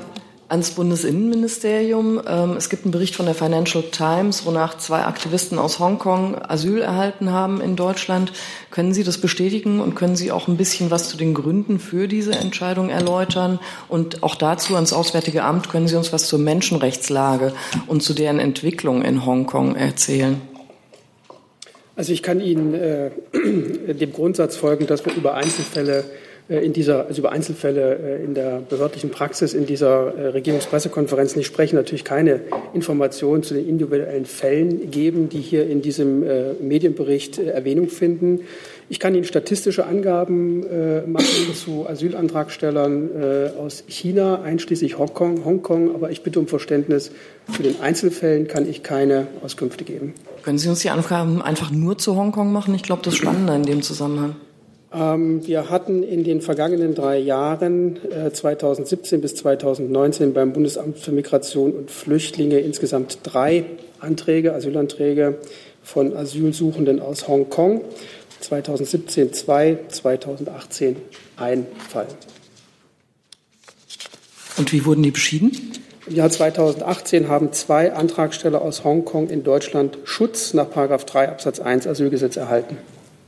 ans Bundesinnenministerium. Es gibt einen Bericht von der Financial Times, wonach 2 Aktivisten aus Hongkong Asyl erhalten haben in Deutschland. Können Sie das bestätigen und können Sie auch ein bisschen was zu den Gründen für diese Entscheidung erläutern? Und auch dazu ans Auswärtige Amt, können Sie uns was zur Menschenrechtslage und zu deren Entwicklung in Hongkong erzählen? Also ich kann Ihnen dem Grundsatz folgen, dass wir über Einzelfälle in der behördlichen Praxis in dieser Regierungspressekonferenz nicht sprechen, natürlich keine Informationen zu den individuellen Fällen geben, die hier in diesem Medienbericht Erwähnung finden. Ich kann Ihnen statistische Angaben machen zu Asylantragstellern aus China, einschließlich Hongkong, aber ich bitte um Verständnis, zu den Einzelfällen kann ich keine Auskünfte geben. Können Sie uns die Angaben einfach nur zu Hongkong machen? Ich glaube, das ist spannender in dem Zusammenhang. Wir hatten in den vergangenen 3 Jahren, 2017 bis 2019, beim Bundesamt für Migration und Flüchtlinge insgesamt 3 Asylanträge von Asylsuchenden aus Hongkong. 2017 2, 2018 1 Fall. Und wie wurden die beschieden? Im Jahr 2018 haben 2 Antragsteller aus Hongkong in Deutschland Schutz nach § 3 Absatz 1 Asylgesetz erhalten.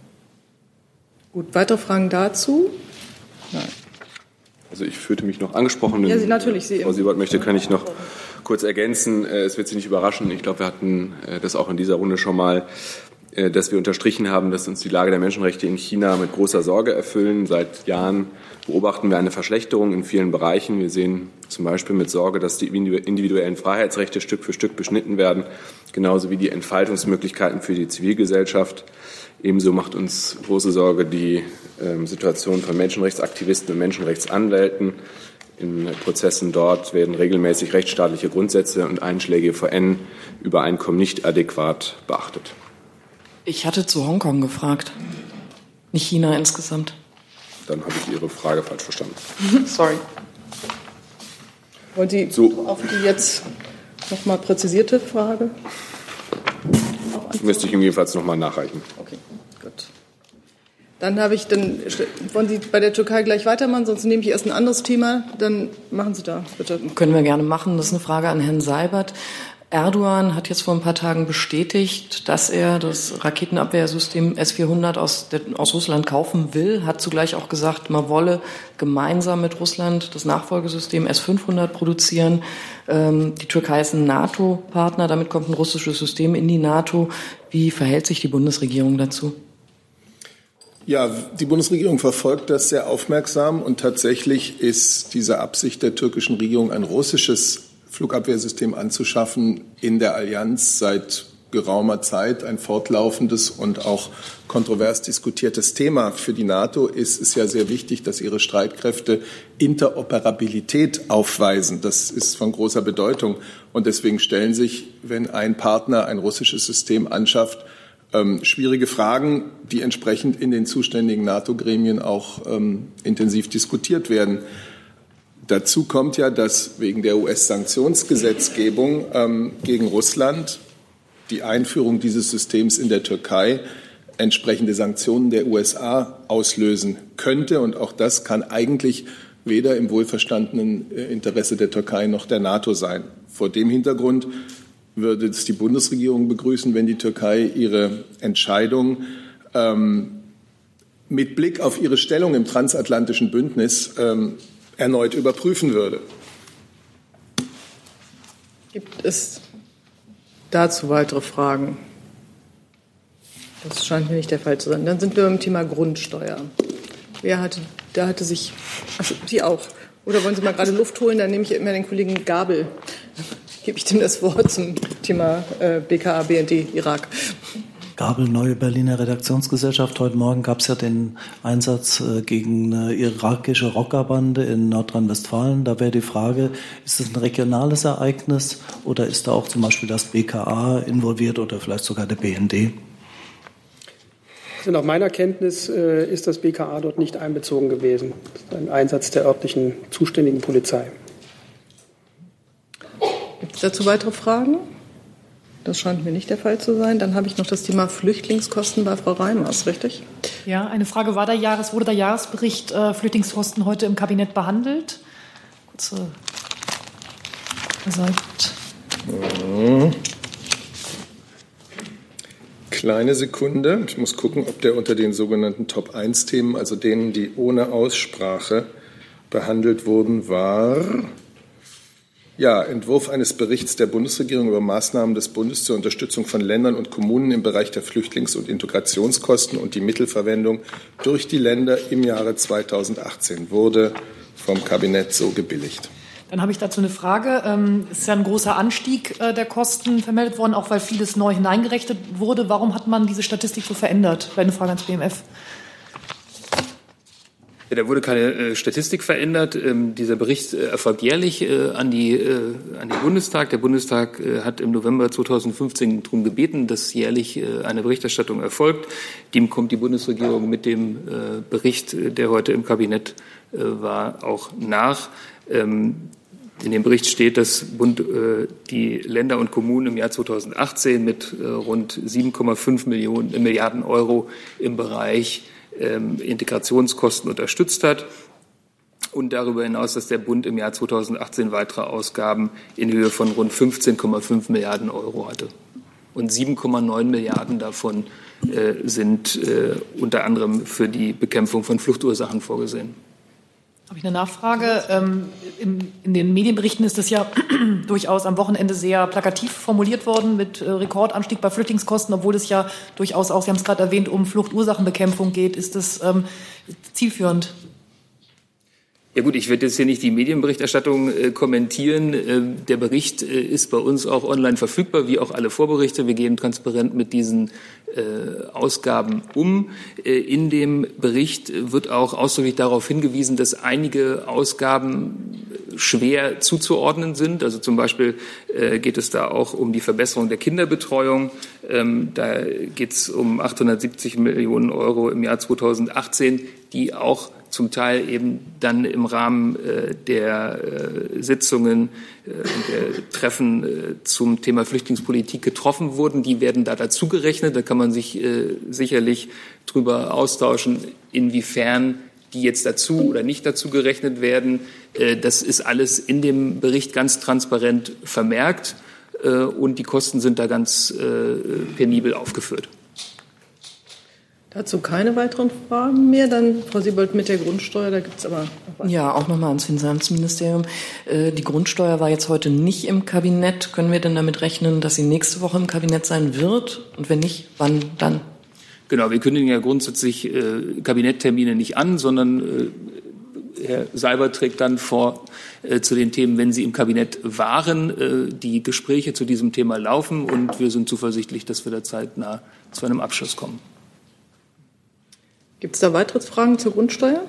Gut, weitere Fragen dazu? Nein. Also ich fühlte mich noch angesprochen. Ja, natürlich. Frau Siebert möchte, kann ich noch kurz ergänzen. Es wird Sie nicht überraschen. Ich glaube, wir hatten das auch in dieser Runde schon mal, dass wir unterstrichen haben, dass uns die Lage der Menschenrechte in China mit großer Sorge erfüllen. Seit Jahren beobachten wir eine Verschlechterung in vielen Bereichen. Wir sehen zum Beispiel mit Sorge, dass die individuellen Freiheitsrechte Stück für Stück beschnitten werden, genauso wie die Entfaltungsmöglichkeiten für die Zivilgesellschaft. Ebenso macht uns große Sorge die Situation von Menschenrechtsaktivisten und Menschenrechtsanwälten. In Prozessen dort werden regelmäßig rechtsstaatliche Grundsätze und einschlägige VN-Übereinkommen nicht adäquat beachtet. Ich hatte zu Hongkong gefragt, nicht China insgesamt. Dann habe ich Ihre Frage falsch verstanden. Sorry. Wollen Sie auf die jetzt nochmal präzisierte Frage? Müsste ich ihm jedenfalls nochmal nachreichen. Okay, gut. Dann wollen Sie bei der Türkei gleich weitermachen, sonst nehme ich erst ein anderes Thema. Dann machen Sie da, bitte. Können wir gerne machen. Das ist eine Frage an Herrn Seibert. Erdogan hat jetzt vor ein paar Tagen bestätigt, dass er das Raketenabwehrsystem S-400 aus Russland kaufen will, hat zugleich auch gesagt, man wolle gemeinsam mit Russland das Nachfolgesystem S-500 produzieren. Die Türkei ist ein NATO-Partner, damit kommt ein russisches System in die NATO. Wie verhält sich die Bundesregierung dazu? Ja, die Bundesregierung verfolgt das sehr aufmerksam und tatsächlich ist diese Absicht der türkischen Regierung, ein russisches Flugabwehrsystem anzuschaffen, in der Allianz seit geraumer Zeit ein fortlaufendes und auch kontrovers diskutiertes Thema. Für die NATO ist es ja sehr wichtig, dass ihre Streitkräfte Interoperabilität aufweisen. Das ist von großer Bedeutung. Und deswegen stellen sich, wenn ein Partner ein russisches System anschafft, schwierige Fragen, die entsprechend in den zuständigen NATO-Gremien auch intensiv diskutiert werden. Dazu kommt ja, dass wegen der US-Sanktionsgesetzgebung gegen Russland die Einführung dieses Systems in der Türkei entsprechende Sanktionen der USA auslösen könnte. Und auch das kann eigentlich weder im wohlverstandenen Interesse der Türkei noch der NATO sein. Vor dem Hintergrund würde es die Bundesregierung begrüßen, wenn die Türkei ihre Entscheidung mit Blick auf ihre Stellung im transatlantischen Bündnis erneut überprüfen würde. Gibt es dazu weitere Fragen? Das scheint mir nicht der Fall zu sein. Dann sind wir beim Thema Grundsteuer. Sie auch. Oder wollen Sie mal gerade Luft holen? Dann nehme ich immer den Kollegen Gabel. Gebe ich dem das Wort zum Thema BKA, BND, Irak. Gabel, Neue Berliner Redaktionsgesellschaft. Heute Morgen gab es ja den Einsatz gegen eine irakische Rockerbande in Nordrhein-Westfalen. Da wäre die Frage, ist das ein regionales Ereignis oder ist da auch zum Beispiel das BKA involviert oder vielleicht sogar der BND? Also nach meiner Kenntnis ist das BKA dort nicht einbezogen gewesen. Das ist ein Einsatz der örtlichen zuständigen Polizei. Gibt es dazu weitere Fragen? Das scheint mir nicht der Fall zu sein. Dann habe ich noch das Thema Flüchtlingskosten bei Frau Reimers, richtig? Ja, eine Frage, wurde der Jahresbericht Flüchtlingskosten heute im Kabinett behandelt? gesagt. Kleine Sekunde. Ich muss gucken, ob der unter den sogenannten Top-1-Themen, also denen, die ohne Aussprache behandelt wurden, war. Ja, Entwurf eines Berichts der Bundesregierung über Maßnahmen des Bundes zur Unterstützung von Ländern und Kommunen im Bereich der Flüchtlings- und Integrationskosten und die Mittelverwendung durch die Länder im Jahre 2018 wurde vom Kabinett so gebilligt. Dann habe ich dazu eine Frage. Es ist ja ein großer Anstieg der Kosten vermeldet worden, auch weil vieles neu hineingerechnet wurde. Warum hat man diese Statistik so verändert? Vielleicht eine Frage ans BMF. Ja, da wurde keine Statistik verändert. Dieser Bericht erfolgt jährlich an den Bundestag. Der Bundestag hat im November 2015 darum gebeten, dass jährlich eine Berichterstattung erfolgt. Dem kommt die Bundesregierung mit dem Bericht, der heute im Kabinett war, auch nach. In dem Bericht steht, dass die Länder und Kommunen im Jahr 2018 mit rund 7,5 Milliarden Euro im Bereich Integrationskosten unterstützt hat und darüber hinaus, dass der Bund im Jahr 2018 weitere Ausgaben in Höhe von rund 15,5 Milliarden Euro hatte. Und 7,9 Milliarden davon sind unter anderem für die Bekämpfung von Fluchtursachen vorgesehen. Habe ich eine Nachfrage? In den Medienberichten ist das ja durchaus am Wochenende sehr plakativ formuliert worden mit Rekordanstieg bei Flüchtlingskosten, obwohl es ja durchaus auch, Sie haben es gerade erwähnt, um Fluchtursachenbekämpfung geht. Ist das zielführend? Ja gut, ich werde jetzt hier nicht die Medienberichterstattung kommentieren. Der Bericht ist bei uns auch online verfügbar, wie auch alle Vorberichte. Wir gehen transparent mit diesen Ausgaben um. In dem Bericht wird auch ausdrücklich darauf hingewiesen, dass einige Ausgaben schwer zuzuordnen sind. Also zum Beispiel geht es da auch um die Verbesserung der Kinderbetreuung. Da geht es um 870 Millionen Euro im Jahr 2018, die auch zum Teil eben dann im Rahmen der Sitzungen und der Treffen zum Thema Flüchtlingspolitik getroffen wurden. Die werden da dazugerechnet. Da kann man sich sicherlich drüber austauschen, inwiefern die jetzt dazu oder nicht dazu gerechnet werden. Das ist alles in dem Bericht ganz transparent vermerkt und die Kosten sind da ganz penibel aufgeführt. Dazu keine weiteren Fragen mehr. Dann Frau Siebold mit der Grundsteuer, da gibt es aber noch was. Ja, auch nochmal ans Finanzministerium. Die Grundsteuer war jetzt heute nicht im Kabinett. Können wir denn damit rechnen, dass sie nächste Woche im Kabinett sein wird? Und wenn nicht, wann dann? Genau, wir kündigen ja grundsätzlich Kabinetttermine nicht an, sondern Herr Seibert trägt dann vor zu den Themen, wenn sie im Kabinett waren. Die Gespräche zu diesem Thema laufen und wir sind zuversichtlich, dass wir da zeitnah zu einem Abschluss kommen. Gibt es da weitere Fragen zur Grundsteuer?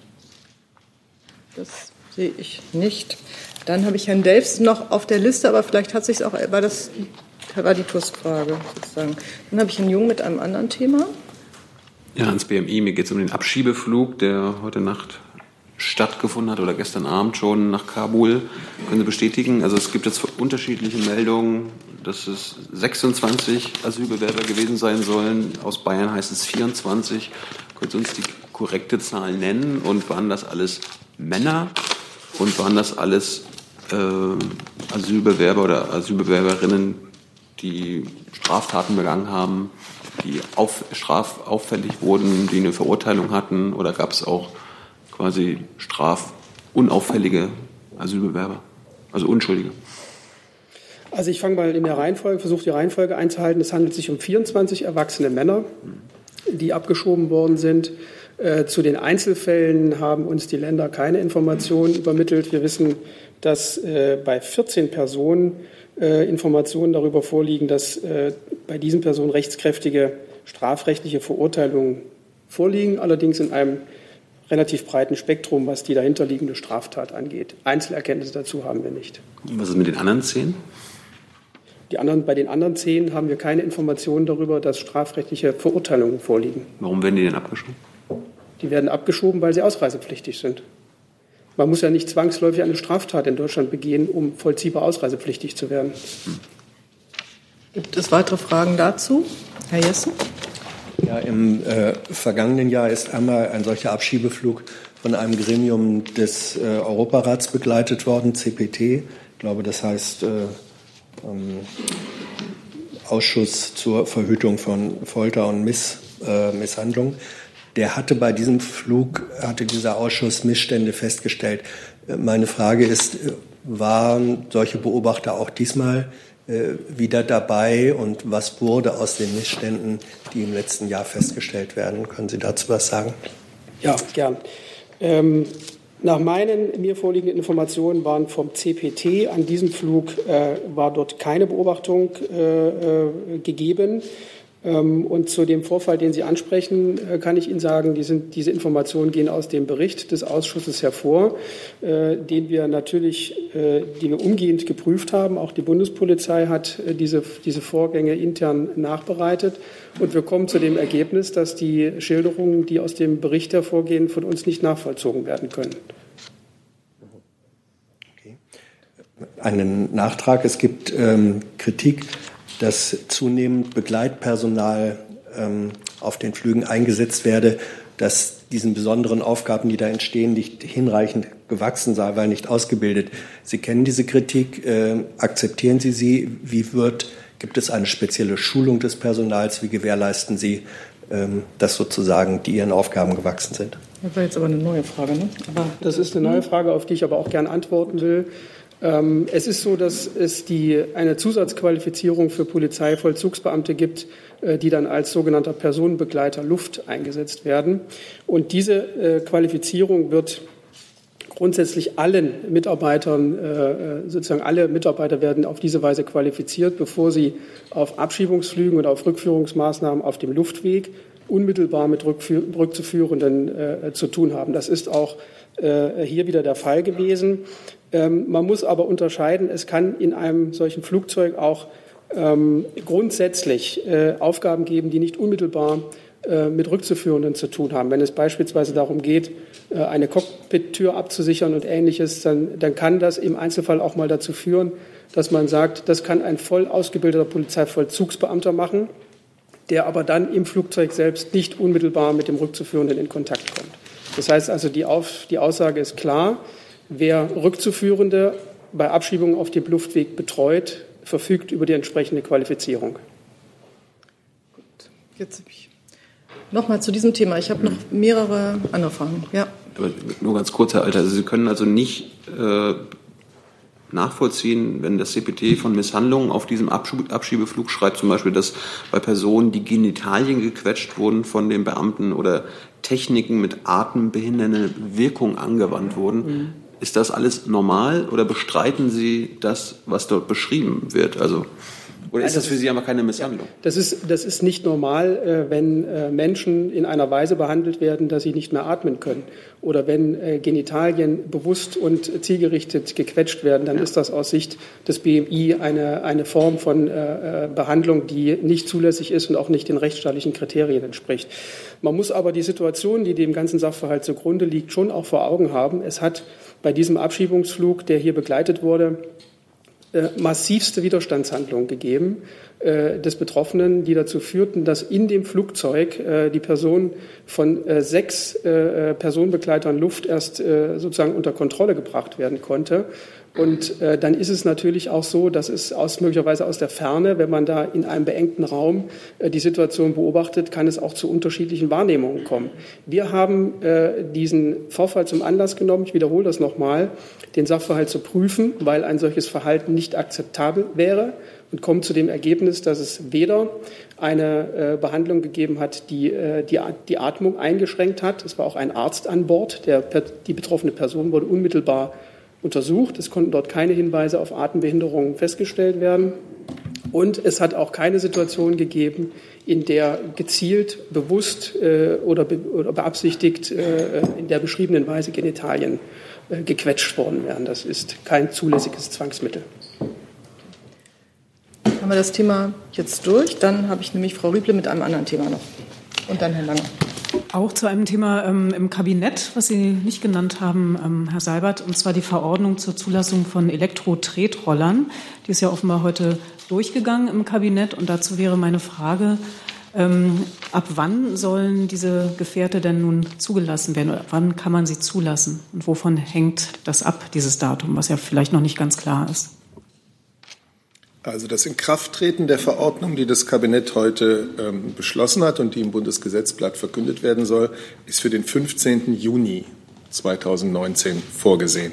Das sehe ich nicht. Dann habe ich Herrn Delfs noch auf der Liste, aber vielleicht hat sich auch, war das Radipus-Frage sozusagen. Dann habe ich Herrn Jung mit einem anderen Thema. Ja, ans BMI. Mir geht es um den Abschiebeflug, der heute Nacht stattgefunden hat oder gestern Abend schon nach Kabul. Können Sie bestätigen? Also es gibt jetzt unterschiedliche Meldungen, dass es 26 Asylbewerber gewesen sein sollen. Aus Bayern heißt es 24. Können Sie uns die korrekte Zahl nennen? Und waren das alles Männer? Und waren das alles Asylbewerber oder Asylbewerberinnen, die Straftaten begangen haben, die strafauffällig wurden, die eine Verurteilung hatten? Oder gab es auch quasi strafunauffällige Asylbewerber, also Unschuldige? Also ich fange mal in der Reihenfolge, versuche die Reihenfolge einzuhalten. Es handelt sich um 24 erwachsene Männer, die abgeschoben worden sind. Zu den Einzelfällen haben uns die Länder keine Informationen übermittelt. Wir wissen, dass bei 14 Personen Informationen darüber vorliegen, dass bei diesen Personen rechtskräftige strafrechtliche Verurteilungen vorliegen, allerdings in einem relativ breiten Spektrum, was die dahinterliegende Straftat angeht. Einzelerkenntnisse dazu haben wir nicht. Was ist mit den anderen 10? Bei den anderen 10 haben wir keine Informationen darüber, dass strafrechtliche Verurteilungen vorliegen. Warum werden die denn abgeschoben? Die werden abgeschoben, weil sie ausreisepflichtig sind. Man muss ja nicht zwangsläufig eine Straftat in Deutschland begehen, um vollziehbar ausreisepflichtig zu werden. Gibt es weitere Fragen dazu? Herr Jessen? Ja, im vergangenen Jahr ist einmal ein solcher Abschiebeflug von einem Gremium des Europarats begleitet worden, CPT, Ich glaube, das heißt Ausschuss zur Verhütung von Folter und Misshandlung. Der hatte bei diesem Flug, dieser Ausschuss Missstände festgestellt. Meine Frage ist, waren solche Beobachter auch diesmal wieder dabei und was wurde aus den Missständen, die im letzten Jahr festgestellt werden? Können Sie dazu was sagen? Ja, gern. Nach meinen mir vorliegenden Informationen waren vom CPT an diesem Flug war dort keine Beobachtung gegeben. Und zu dem Vorfall, den Sie ansprechen, kann ich Ihnen sagen, diese Informationen gehen aus dem Bericht des Ausschusses hervor, den wir natürlich, die wir umgehend geprüft haben. Auch die Bundespolizei hat diese Vorgänge intern nachbereitet. Und wir kommen zu dem Ergebnis, dass die Schilderungen, die aus dem Bericht hervorgehen, von uns nicht nachvollzogen werden können. Okay. Einen Nachtrag. Es gibt Kritik, dass zunehmend Begleitpersonal auf den Flügen eingesetzt werde, dass diesen besonderen Aufgaben, die da entstehen, nicht hinreichend gewachsen sei, weil nicht ausgebildet. Sie kennen diese Kritik, akzeptieren Sie sie? Gibt es eine spezielle Schulung des Personals? Wie gewährleisten Sie, dass sozusagen die ihren Aufgaben gewachsen sind? Das war jetzt aber eine neue Frage, ne? Das ist eine neue Frage, auf die ich aber auch gern antworten will. Es ist so, dass es eine Zusatzqualifizierung für Polizeivollzugsbeamte gibt, die dann als sogenannter Personenbegleiter Luft eingesetzt werden. Und diese Qualifizierung wird grundsätzlich allen Mitarbeitern, sozusagen alle Mitarbeiter werden auf diese Weise qualifiziert, bevor sie auf Abschiebungsflügen oder auf Rückführungsmaßnahmen auf dem Luftweg unmittelbar mit Rückzuführenden zu tun haben. Das ist auch hier wieder der Fall gewesen. Man muss aber unterscheiden, es kann in einem solchen Flugzeug auch grundsätzlich Aufgaben geben, die nicht unmittelbar mit Rückzuführenden zu tun haben. Wenn es beispielsweise darum geht, eine Cockpit-Tür abzusichern und Ähnliches, dann kann das im Einzelfall auch mal dazu führen, dass man sagt, das kann ein voll ausgebildeter Polizeivollzugsbeamter machen, der aber dann im Flugzeug selbst nicht unmittelbar mit dem Rückzuführenden in Kontakt kommt. Das heißt also, die Aussage ist klar. Wer Rückzuführende bei Abschiebungen auf dem Luftweg betreut, verfügt über die entsprechende Qualifizierung. Gut. Jetzt nochmal zu diesem Thema. Ich habe noch mehrere andere Fragen. Ja. Aber nur ganz kurz, Herr Alter. Also Sie können also nicht nachvollziehen, wenn das CPT von Misshandlungen auf diesem Abschiebeflug schreibt, zum Beispiel, dass bei Personen die Genitalien gequetscht wurden von den Beamten oder Techniken mit atembehindernder Wirkung angewandt wurden. Mhm. Ist das alles normal oder bestreiten Sie das, was dort beschrieben wird? Oder ist das für Sie aber keine Misshandlung? Das ist nicht normal, wenn Menschen in einer Weise behandelt werden, dass sie nicht mehr atmen können. Oder wenn Genitalien bewusst und zielgerichtet gequetscht werden, dann ist das aus Sicht des BMI eine Form von Behandlung, die nicht zulässig ist und auch nicht den rechtsstaatlichen Kriterien entspricht. Man muss aber die Situation, die dem ganzen Sachverhalt zugrunde liegt, schon auch vor Augen haben. Es hat bei diesem Abschiebungsflug, der hier begleitet wurde, massivste Widerstandshandlungen gegeben des Betroffenen, die dazu führten, dass in dem Flugzeug die Person von 6 Personenbegleitern Luft erst sozusagen unter Kontrolle gebracht werden konnte. Und dann ist es natürlich auch so, dass es möglicherweise aus der Ferne, wenn man da in einem beengten Raum die Situation beobachtet, kann es auch zu unterschiedlichen Wahrnehmungen kommen. Wir haben diesen Vorfall zum Anlass genommen, ich wiederhole das nochmal, den Sachverhalt zu prüfen, weil ein solches Verhalten nicht akzeptabel wäre und kommen zu dem Ergebnis, dass es weder eine Behandlung gegeben hat, die die Atmung eingeschränkt hat. Es war auch ein Arzt an Bord. Die betroffene Person wurde unmittelbar untersucht. Es konnten dort keine Hinweise auf Atembehinderungen festgestellt werden. Und es hat auch keine Situation gegeben, in der gezielt, bewusst oder beabsichtigt in der beschriebenen Weise Genitalien gequetscht worden wären. Das ist kein zulässiges Zwangsmittel. Haben wir das Thema jetzt durch? Dann habe ich nämlich Frau Rüble mit einem anderen Thema noch. Und dann Herr Lange. Auch zu einem Thema im Kabinett, was Sie nicht genannt haben, Herr Seibert, und zwar die Verordnung zur Zulassung von Elektro-Tretrollern. Die ist ja offenbar heute durchgegangen im Kabinett. Und dazu wäre meine Frage, Ab wann sollen diese Gefährte denn nun zugelassen werden? Oder wann kann man sie zulassen? Und wovon hängt das ab, dieses Datum, was ja vielleicht noch nicht ganz klar ist? Also das Inkrafttreten der Verordnung, die das Kabinett heute beschlossen hat und die im Bundesgesetzblatt verkündet werden soll, ist für den 15. Juni 2019 vorgesehen.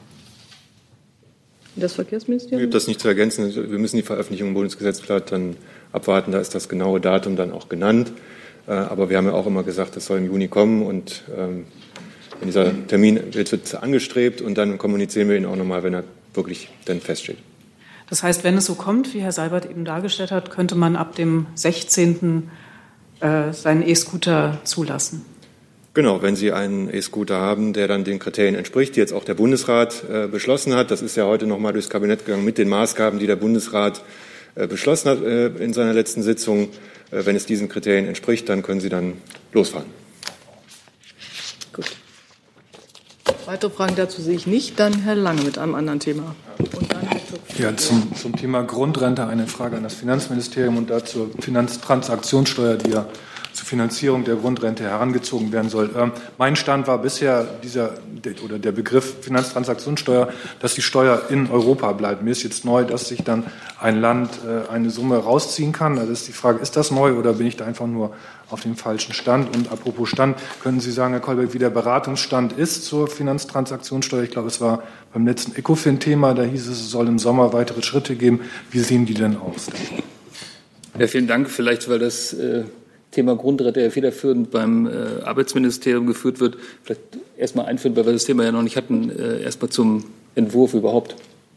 Das Verkehrsministerium? Ich habe das nicht zu ergänzen. Wir müssen die Veröffentlichung im Bundesgesetzblatt dann abwarten. Da ist das genaue Datum dann auch genannt. Aber wir haben ja auch immer gesagt, das soll im Juni kommen. Und wenn dieser Termin wird angestrebt und dann kommunizieren wir ihn auch nochmal, wenn er wirklich dann feststeht. Das heißt, wenn es so kommt, wie Herr Seibert eben dargestellt hat, könnte man ab dem 16. Seinen E-Scooter zulassen. Genau, wenn Sie einen E-Scooter haben, der dann den Kriterien entspricht, die jetzt auch der Bundesrat beschlossen hat. Das ist ja heute nochmal durchs Kabinett gegangen mit den Maßgaben, die der Bundesrat beschlossen hat in seiner letzten Sitzung. Wenn es diesen Kriterien entspricht, dann können Sie dann losfahren. Gut. Weitere Fragen dazu sehe ich nicht. Dann Herr Lange mit einem anderen Thema. Und dann Herr Tuck. Ja, zum Thema Grundrente eine Frage an das Finanzministerium und dazu Finanztransaktionssteuer, die ja zur Finanzierung der Grundrente herangezogen werden soll. Mein Stand war bisher der Begriff Finanztransaktionssteuer, dass die Steuer in Europa bleibt. Mir ist jetzt neu, dass sich dann ein Land eine Summe rausziehen kann. Also ist die Frage, ist das neu oder bin ich da einfach nur auf dem falschen Stand? Und apropos Stand, können Sie sagen, Herr Kolberg, wie der Beratungsstand ist zur Finanztransaktionssteuer? Ich glaube, es war beim letzten ECOFIN-Thema, da hieß es soll im Sommer weitere Schritte geben. Wie sehen die denn aus? Ja, vielen Dank. Vielleicht, weil das Thema Grundrente ja federführend beim Arbeitsministerium geführt wird. Vielleicht erstmal einführen, weil wir das Thema ja noch nicht hatten, erstmal zum Entwurf überhaupt.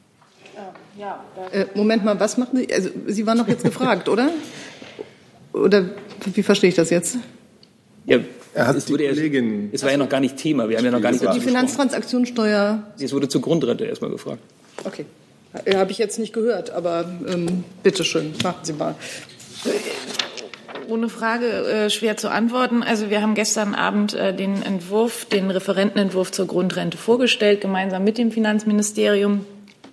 Moment mal, was machen Sie? Also Sie waren doch jetzt gefragt, oder? Oder wie verstehe ich das jetzt? Ja, es war ja noch gar nicht Thema. Wir haben ja noch gar nicht die Finanztransaktionssteuer. Es wurde zur Grundrente erstmal gefragt. Okay, habe ich jetzt nicht gehört, aber bitteschön, machen Sie mal. Ohne Frage schwer zu antworten. Also wir haben gestern Abend den Referentenentwurf zur Grundrente vorgestellt, gemeinsam mit dem Finanzministerium,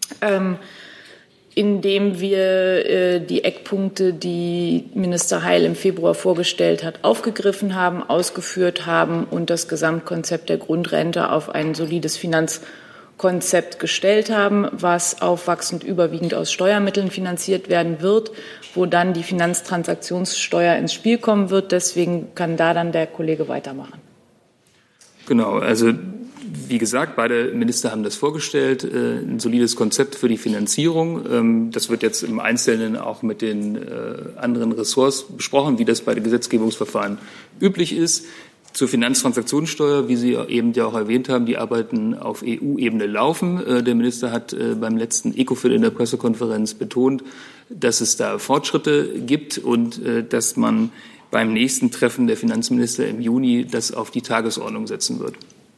in dem wir die Eckpunkte, die Minister Heil im Februar vorgestellt hat, aufgegriffen haben, ausgeführt haben und das Gesamtkonzept der Grundrente auf ein solides Finanzkonzept gestellt haben, was aufwachsend überwiegend aus Steuermitteln finanziert werden wird, wo dann die Finanztransaktionssteuer ins Spiel kommen wird. Deswegen kann da dann der Kollege weitermachen. Genau, also wie gesagt, beide Minister haben das vorgestellt, ein solides Konzept für die Finanzierung. Das wird jetzt im Einzelnen auch mit den anderen Ressorts besprochen, wie das bei den Gesetzgebungsverfahren üblich ist. Zur Finanztransaktionssteuer, wie Sie eben ja auch erwähnt haben, die Arbeiten auf EU-Ebene laufen. Der Minister hat beim letzten ECOFIN in der Pressekonferenz betont, dass es da Fortschritte gibt und dass man beim nächsten Treffen der Finanzminister im Juni das auf die Tagesordnung setzen wird.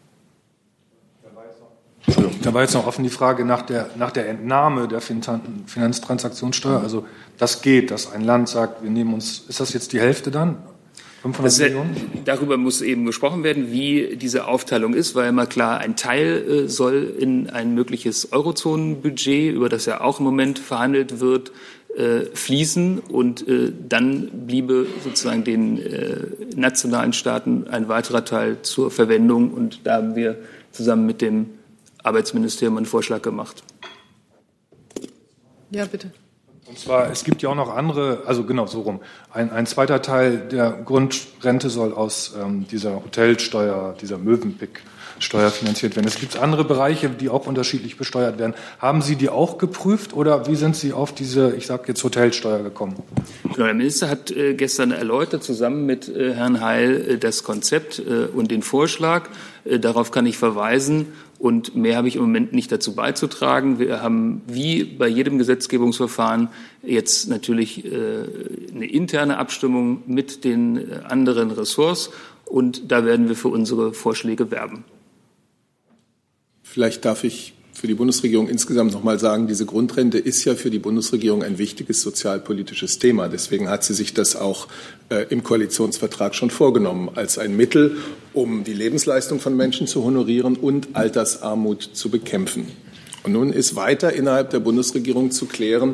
Da war jetzt noch offen die Frage nach der Entnahme der Finanztransaktionssteuer. Also das geht, dass ein Land sagt, wir nehmen uns, ist das jetzt die Hälfte dann? 500 Millionen? Darüber muss eben gesprochen werden, wie diese Aufteilung ist, weil immer klar, ein Teil soll in ein mögliches Eurozonenbudget, über das ja auch im Moment verhandelt wird, fließen und dann bliebe sozusagen den nationalen Staaten ein weiterer Teil zur Verwendung und da haben wir zusammen mit dem Arbeitsministerium einen Vorschlag gemacht. Ja, bitte. Und zwar, es gibt ja auch noch andere, also genau so rum. Ein zweiter Teil der Grundrente soll aus dieser Hotelsteuer, dieser Mövenpick-Steuer finanziert werden. Es gibt andere Bereiche, die auch unterschiedlich besteuert werden. Haben Sie die auch geprüft oder wie sind Sie auf diese, ich sage jetzt Hotelsteuer gekommen? Genau, der Minister hat gestern erläutert, zusammen mit Herrn Heil, das Konzept und den Vorschlag. Darauf kann ich verweisen. Und mehr habe ich im Moment nicht dazu beizutragen. Wir haben, wie bei jedem Gesetzgebungsverfahren, jetzt natürlich eine interne Abstimmung mit den anderen Ressorts. Und da werden wir für unsere Vorschläge werben. Vielleicht darf ich für die Bundesregierung insgesamt noch mal sagen, diese Grundrente ist ja für die Bundesregierung ein wichtiges sozialpolitisches Thema. Deswegen hat sie sich das auch im Koalitionsvertrag schon vorgenommen als ein Mittel, um die Lebensleistung von Menschen zu honorieren und Altersarmut zu bekämpfen. Und nun ist weiter innerhalb der Bundesregierung zu klären,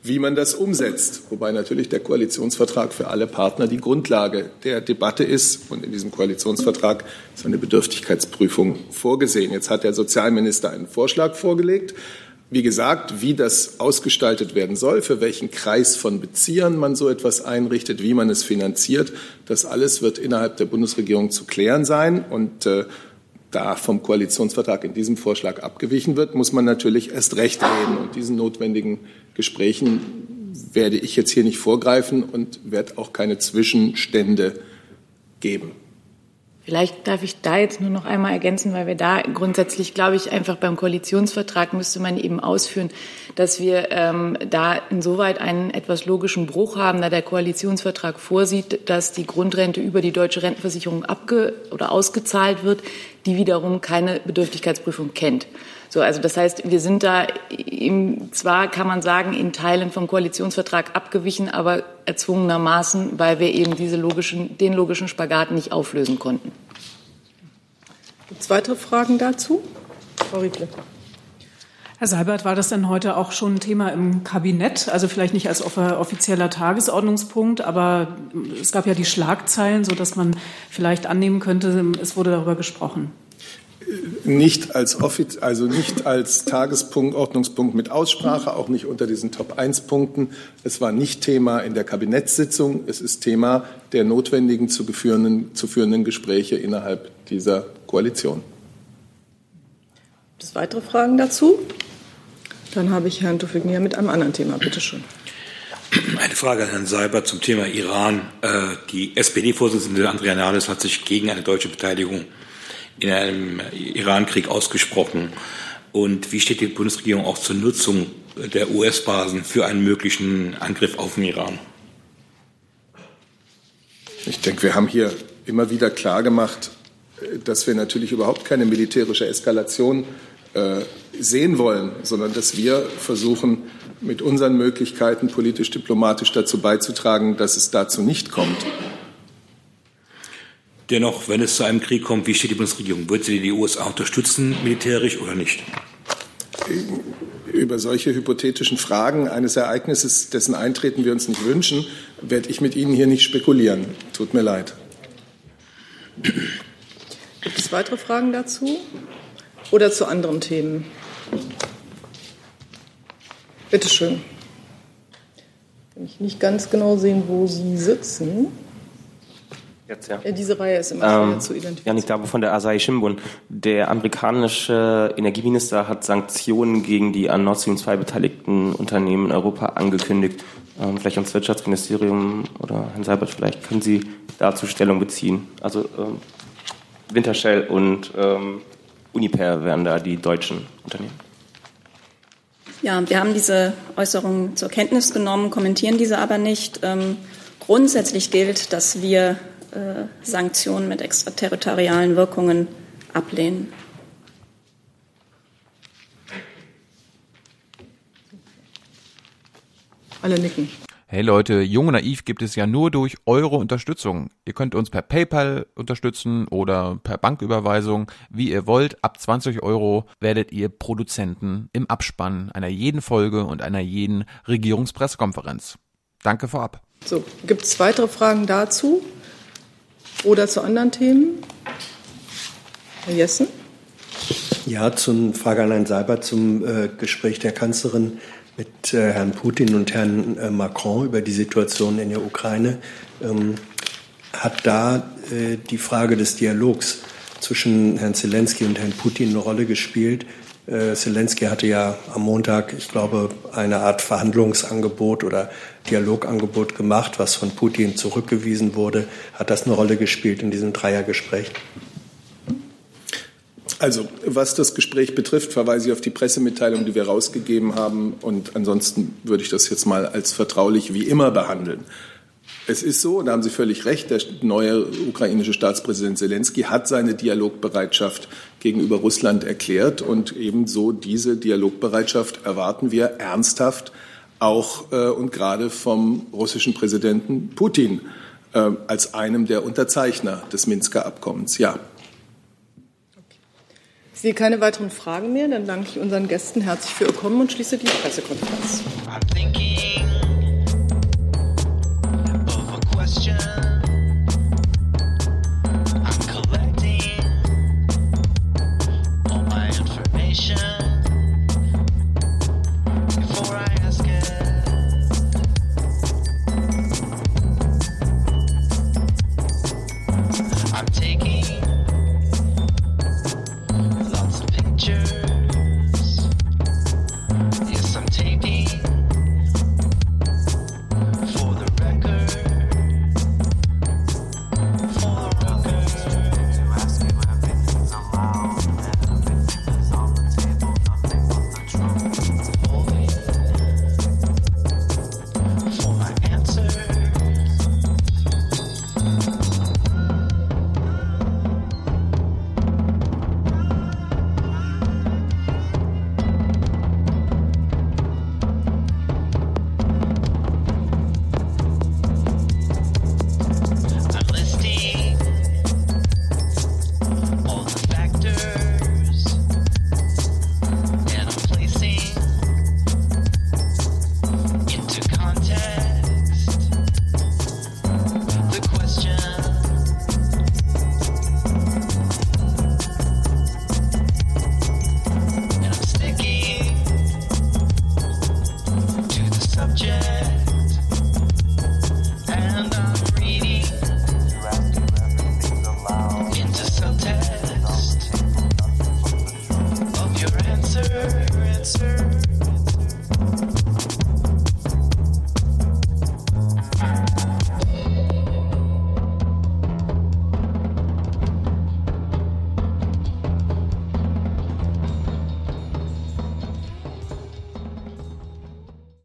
wie man das umsetzt. Wobei natürlich der Koalitionsvertrag für alle Partner die Grundlage der Debatte ist. Und in diesem Koalitionsvertrag ist eine Bedürftigkeitsprüfung vorgesehen. Jetzt hat der Sozialminister einen Vorschlag vorgelegt. Wie gesagt, wie das ausgestaltet werden soll, für welchen Kreis von Beziehern man so etwas einrichtet, wie man es finanziert, das alles wird innerhalb der Bundesregierung zu klären sein. Und da vom Koalitionsvertrag in diesem Vorschlag abgewichen wird, muss man natürlich erst recht reden. Und diesen notwendigen Gesprächen werde ich jetzt hier nicht vorgreifen und werde auch keine Zwischenstände geben. Vielleicht darf ich da jetzt nur noch einmal ergänzen, weil wir da grundsätzlich, glaube ich, einfach beim Koalitionsvertrag müsste man eben ausführen, dass wir da insoweit einen etwas logischen Bruch haben, da der Koalitionsvertrag vorsieht, dass die Grundrente über die deutsche Rentenversicherung ausgezahlt wird, die wiederum keine Bedürftigkeitsprüfung kennt. So, also das heißt, wir sind da zwar, kann man sagen, in Teilen vom Koalitionsvertrag abgewichen, aber erzwungenermaßen, weil wir eben den logischen Spagat nicht auflösen konnten. Gibt es weitere Fragen dazu? Frau Riedle. Herr Seibert, war das denn heute auch schon ein Thema im Kabinett? Also vielleicht nicht als offizieller Tagesordnungspunkt, aber es gab ja die Schlagzeilen, sodass man vielleicht annehmen könnte, es wurde darüber gesprochen. Nicht als Tagespunkt, Ordnungspunkt mit Aussprache, auch nicht unter diesen Top-1-Punkten. Es war nicht Thema in der Kabinettssitzung. Es ist Thema der notwendigen zu führenden Gespräche innerhalb dieser Koalition. Gibt es weitere Fragen dazu? Dann habe ich Herrn Tufik-Nia mit einem anderen Thema. Bitte schön. Eine Frage an Herrn Seibert zum Thema Iran. Die SPD-Vorsitzende Andrea Nahles hat sich gegen eine deutsche Beteiligung in einem Iran-Krieg ausgesprochen. Und wie steht die Bundesregierung auch zur Nutzung der US-Basen für einen möglichen Angriff auf den Iran? Ich denke, wir haben hier immer wieder klargemacht, dass wir natürlich überhaupt keine militärische Eskalation sehen wollen, sondern dass wir versuchen, mit unseren Möglichkeiten politisch-diplomatisch dazu beizutragen, dass es dazu nicht kommt. Dennoch, wenn es zu einem Krieg kommt, wie steht die Bundesregierung? Wird sie die USA unterstützen, militärisch oder nicht? Über solche hypothetischen Fragen eines Ereignisses, dessen Eintreten wir uns nicht wünschen, werde ich mit Ihnen hier nicht spekulieren. Tut mir leid. Gibt es weitere Fragen dazu oder zu anderen Themen? Bitte schön. Kann ich nicht ganz genau sehen, wo Sie sitzen. Jetzt, ja. Ja, diese Reihe ist immer schwer zu identifizieren. Janik Dabo von der Asahi Shimbun. Der amerikanische Energieminister hat Sanktionen gegen die an Nord Stream 2 beteiligten Unternehmen in Europa angekündigt. Vielleicht ans Wirtschaftsministerium oder Herrn Seibert, vielleicht können Sie dazu Stellung beziehen. Also Wintershall und Uniper wären da die deutschen Unternehmen. Ja, wir haben diese Äußerungen zur Kenntnis genommen, kommentieren diese aber nicht. Grundsätzlich gilt, dass wir Sanktionen mit extraterritorialen Wirkungen ablehnen. Alle nicken. Hey Leute, Jung und Naiv gibt es ja nur durch eure Unterstützung. Ihr könnt uns per PayPal unterstützen oder per Banküberweisung, wie ihr wollt. Ab 20 € werdet ihr Produzenten im Abspann einer jeden Folge und einer jeden Regierungspressekonferenz. Danke vorab. So, gibt es weitere Fragen dazu oder zu anderen Themen? Herr Jessen? Ja, zur Frage an Herrn Seibert zum Gespräch der Kanzlerin mit Herrn Putin und Herrn Macron über die Situation in der Ukraine. Hat da die Frage des Dialogs zwischen Herrn Zelensky und Herrn Putin eine Rolle gespielt? Zelensky hatte ja am Montag, ich glaube, eine Art Verhandlungsangebot oder Dialogangebot gemacht, was von Putin zurückgewiesen wurde. Hat das eine Rolle gespielt in diesem Dreiergespräch? Also, was das Gespräch betrifft, verweise ich auf die Pressemitteilung, die wir rausgegeben haben. Und ansonsten würde ich das jetzt mal als vertraulich wie immer behandeln. Es ist so, da haben Sie völlig recht, der neue ukrainische Staatspräsident Zelensky hat seine Dialogbereitschaft gegenüber Russland erklärt. Und ebenso diese Dialogbereitschaft erwarten wir ernsthaft auch und gerade vom russischen Präsidenten Putin als einem der Unterzeichner des Minsker Abkommens. Ja. Ich sehe keine weiteren Fragen mehr. Dann danke ich unseren Gästen herzlich für ihr Kommen und schließe die Pressekonferenz.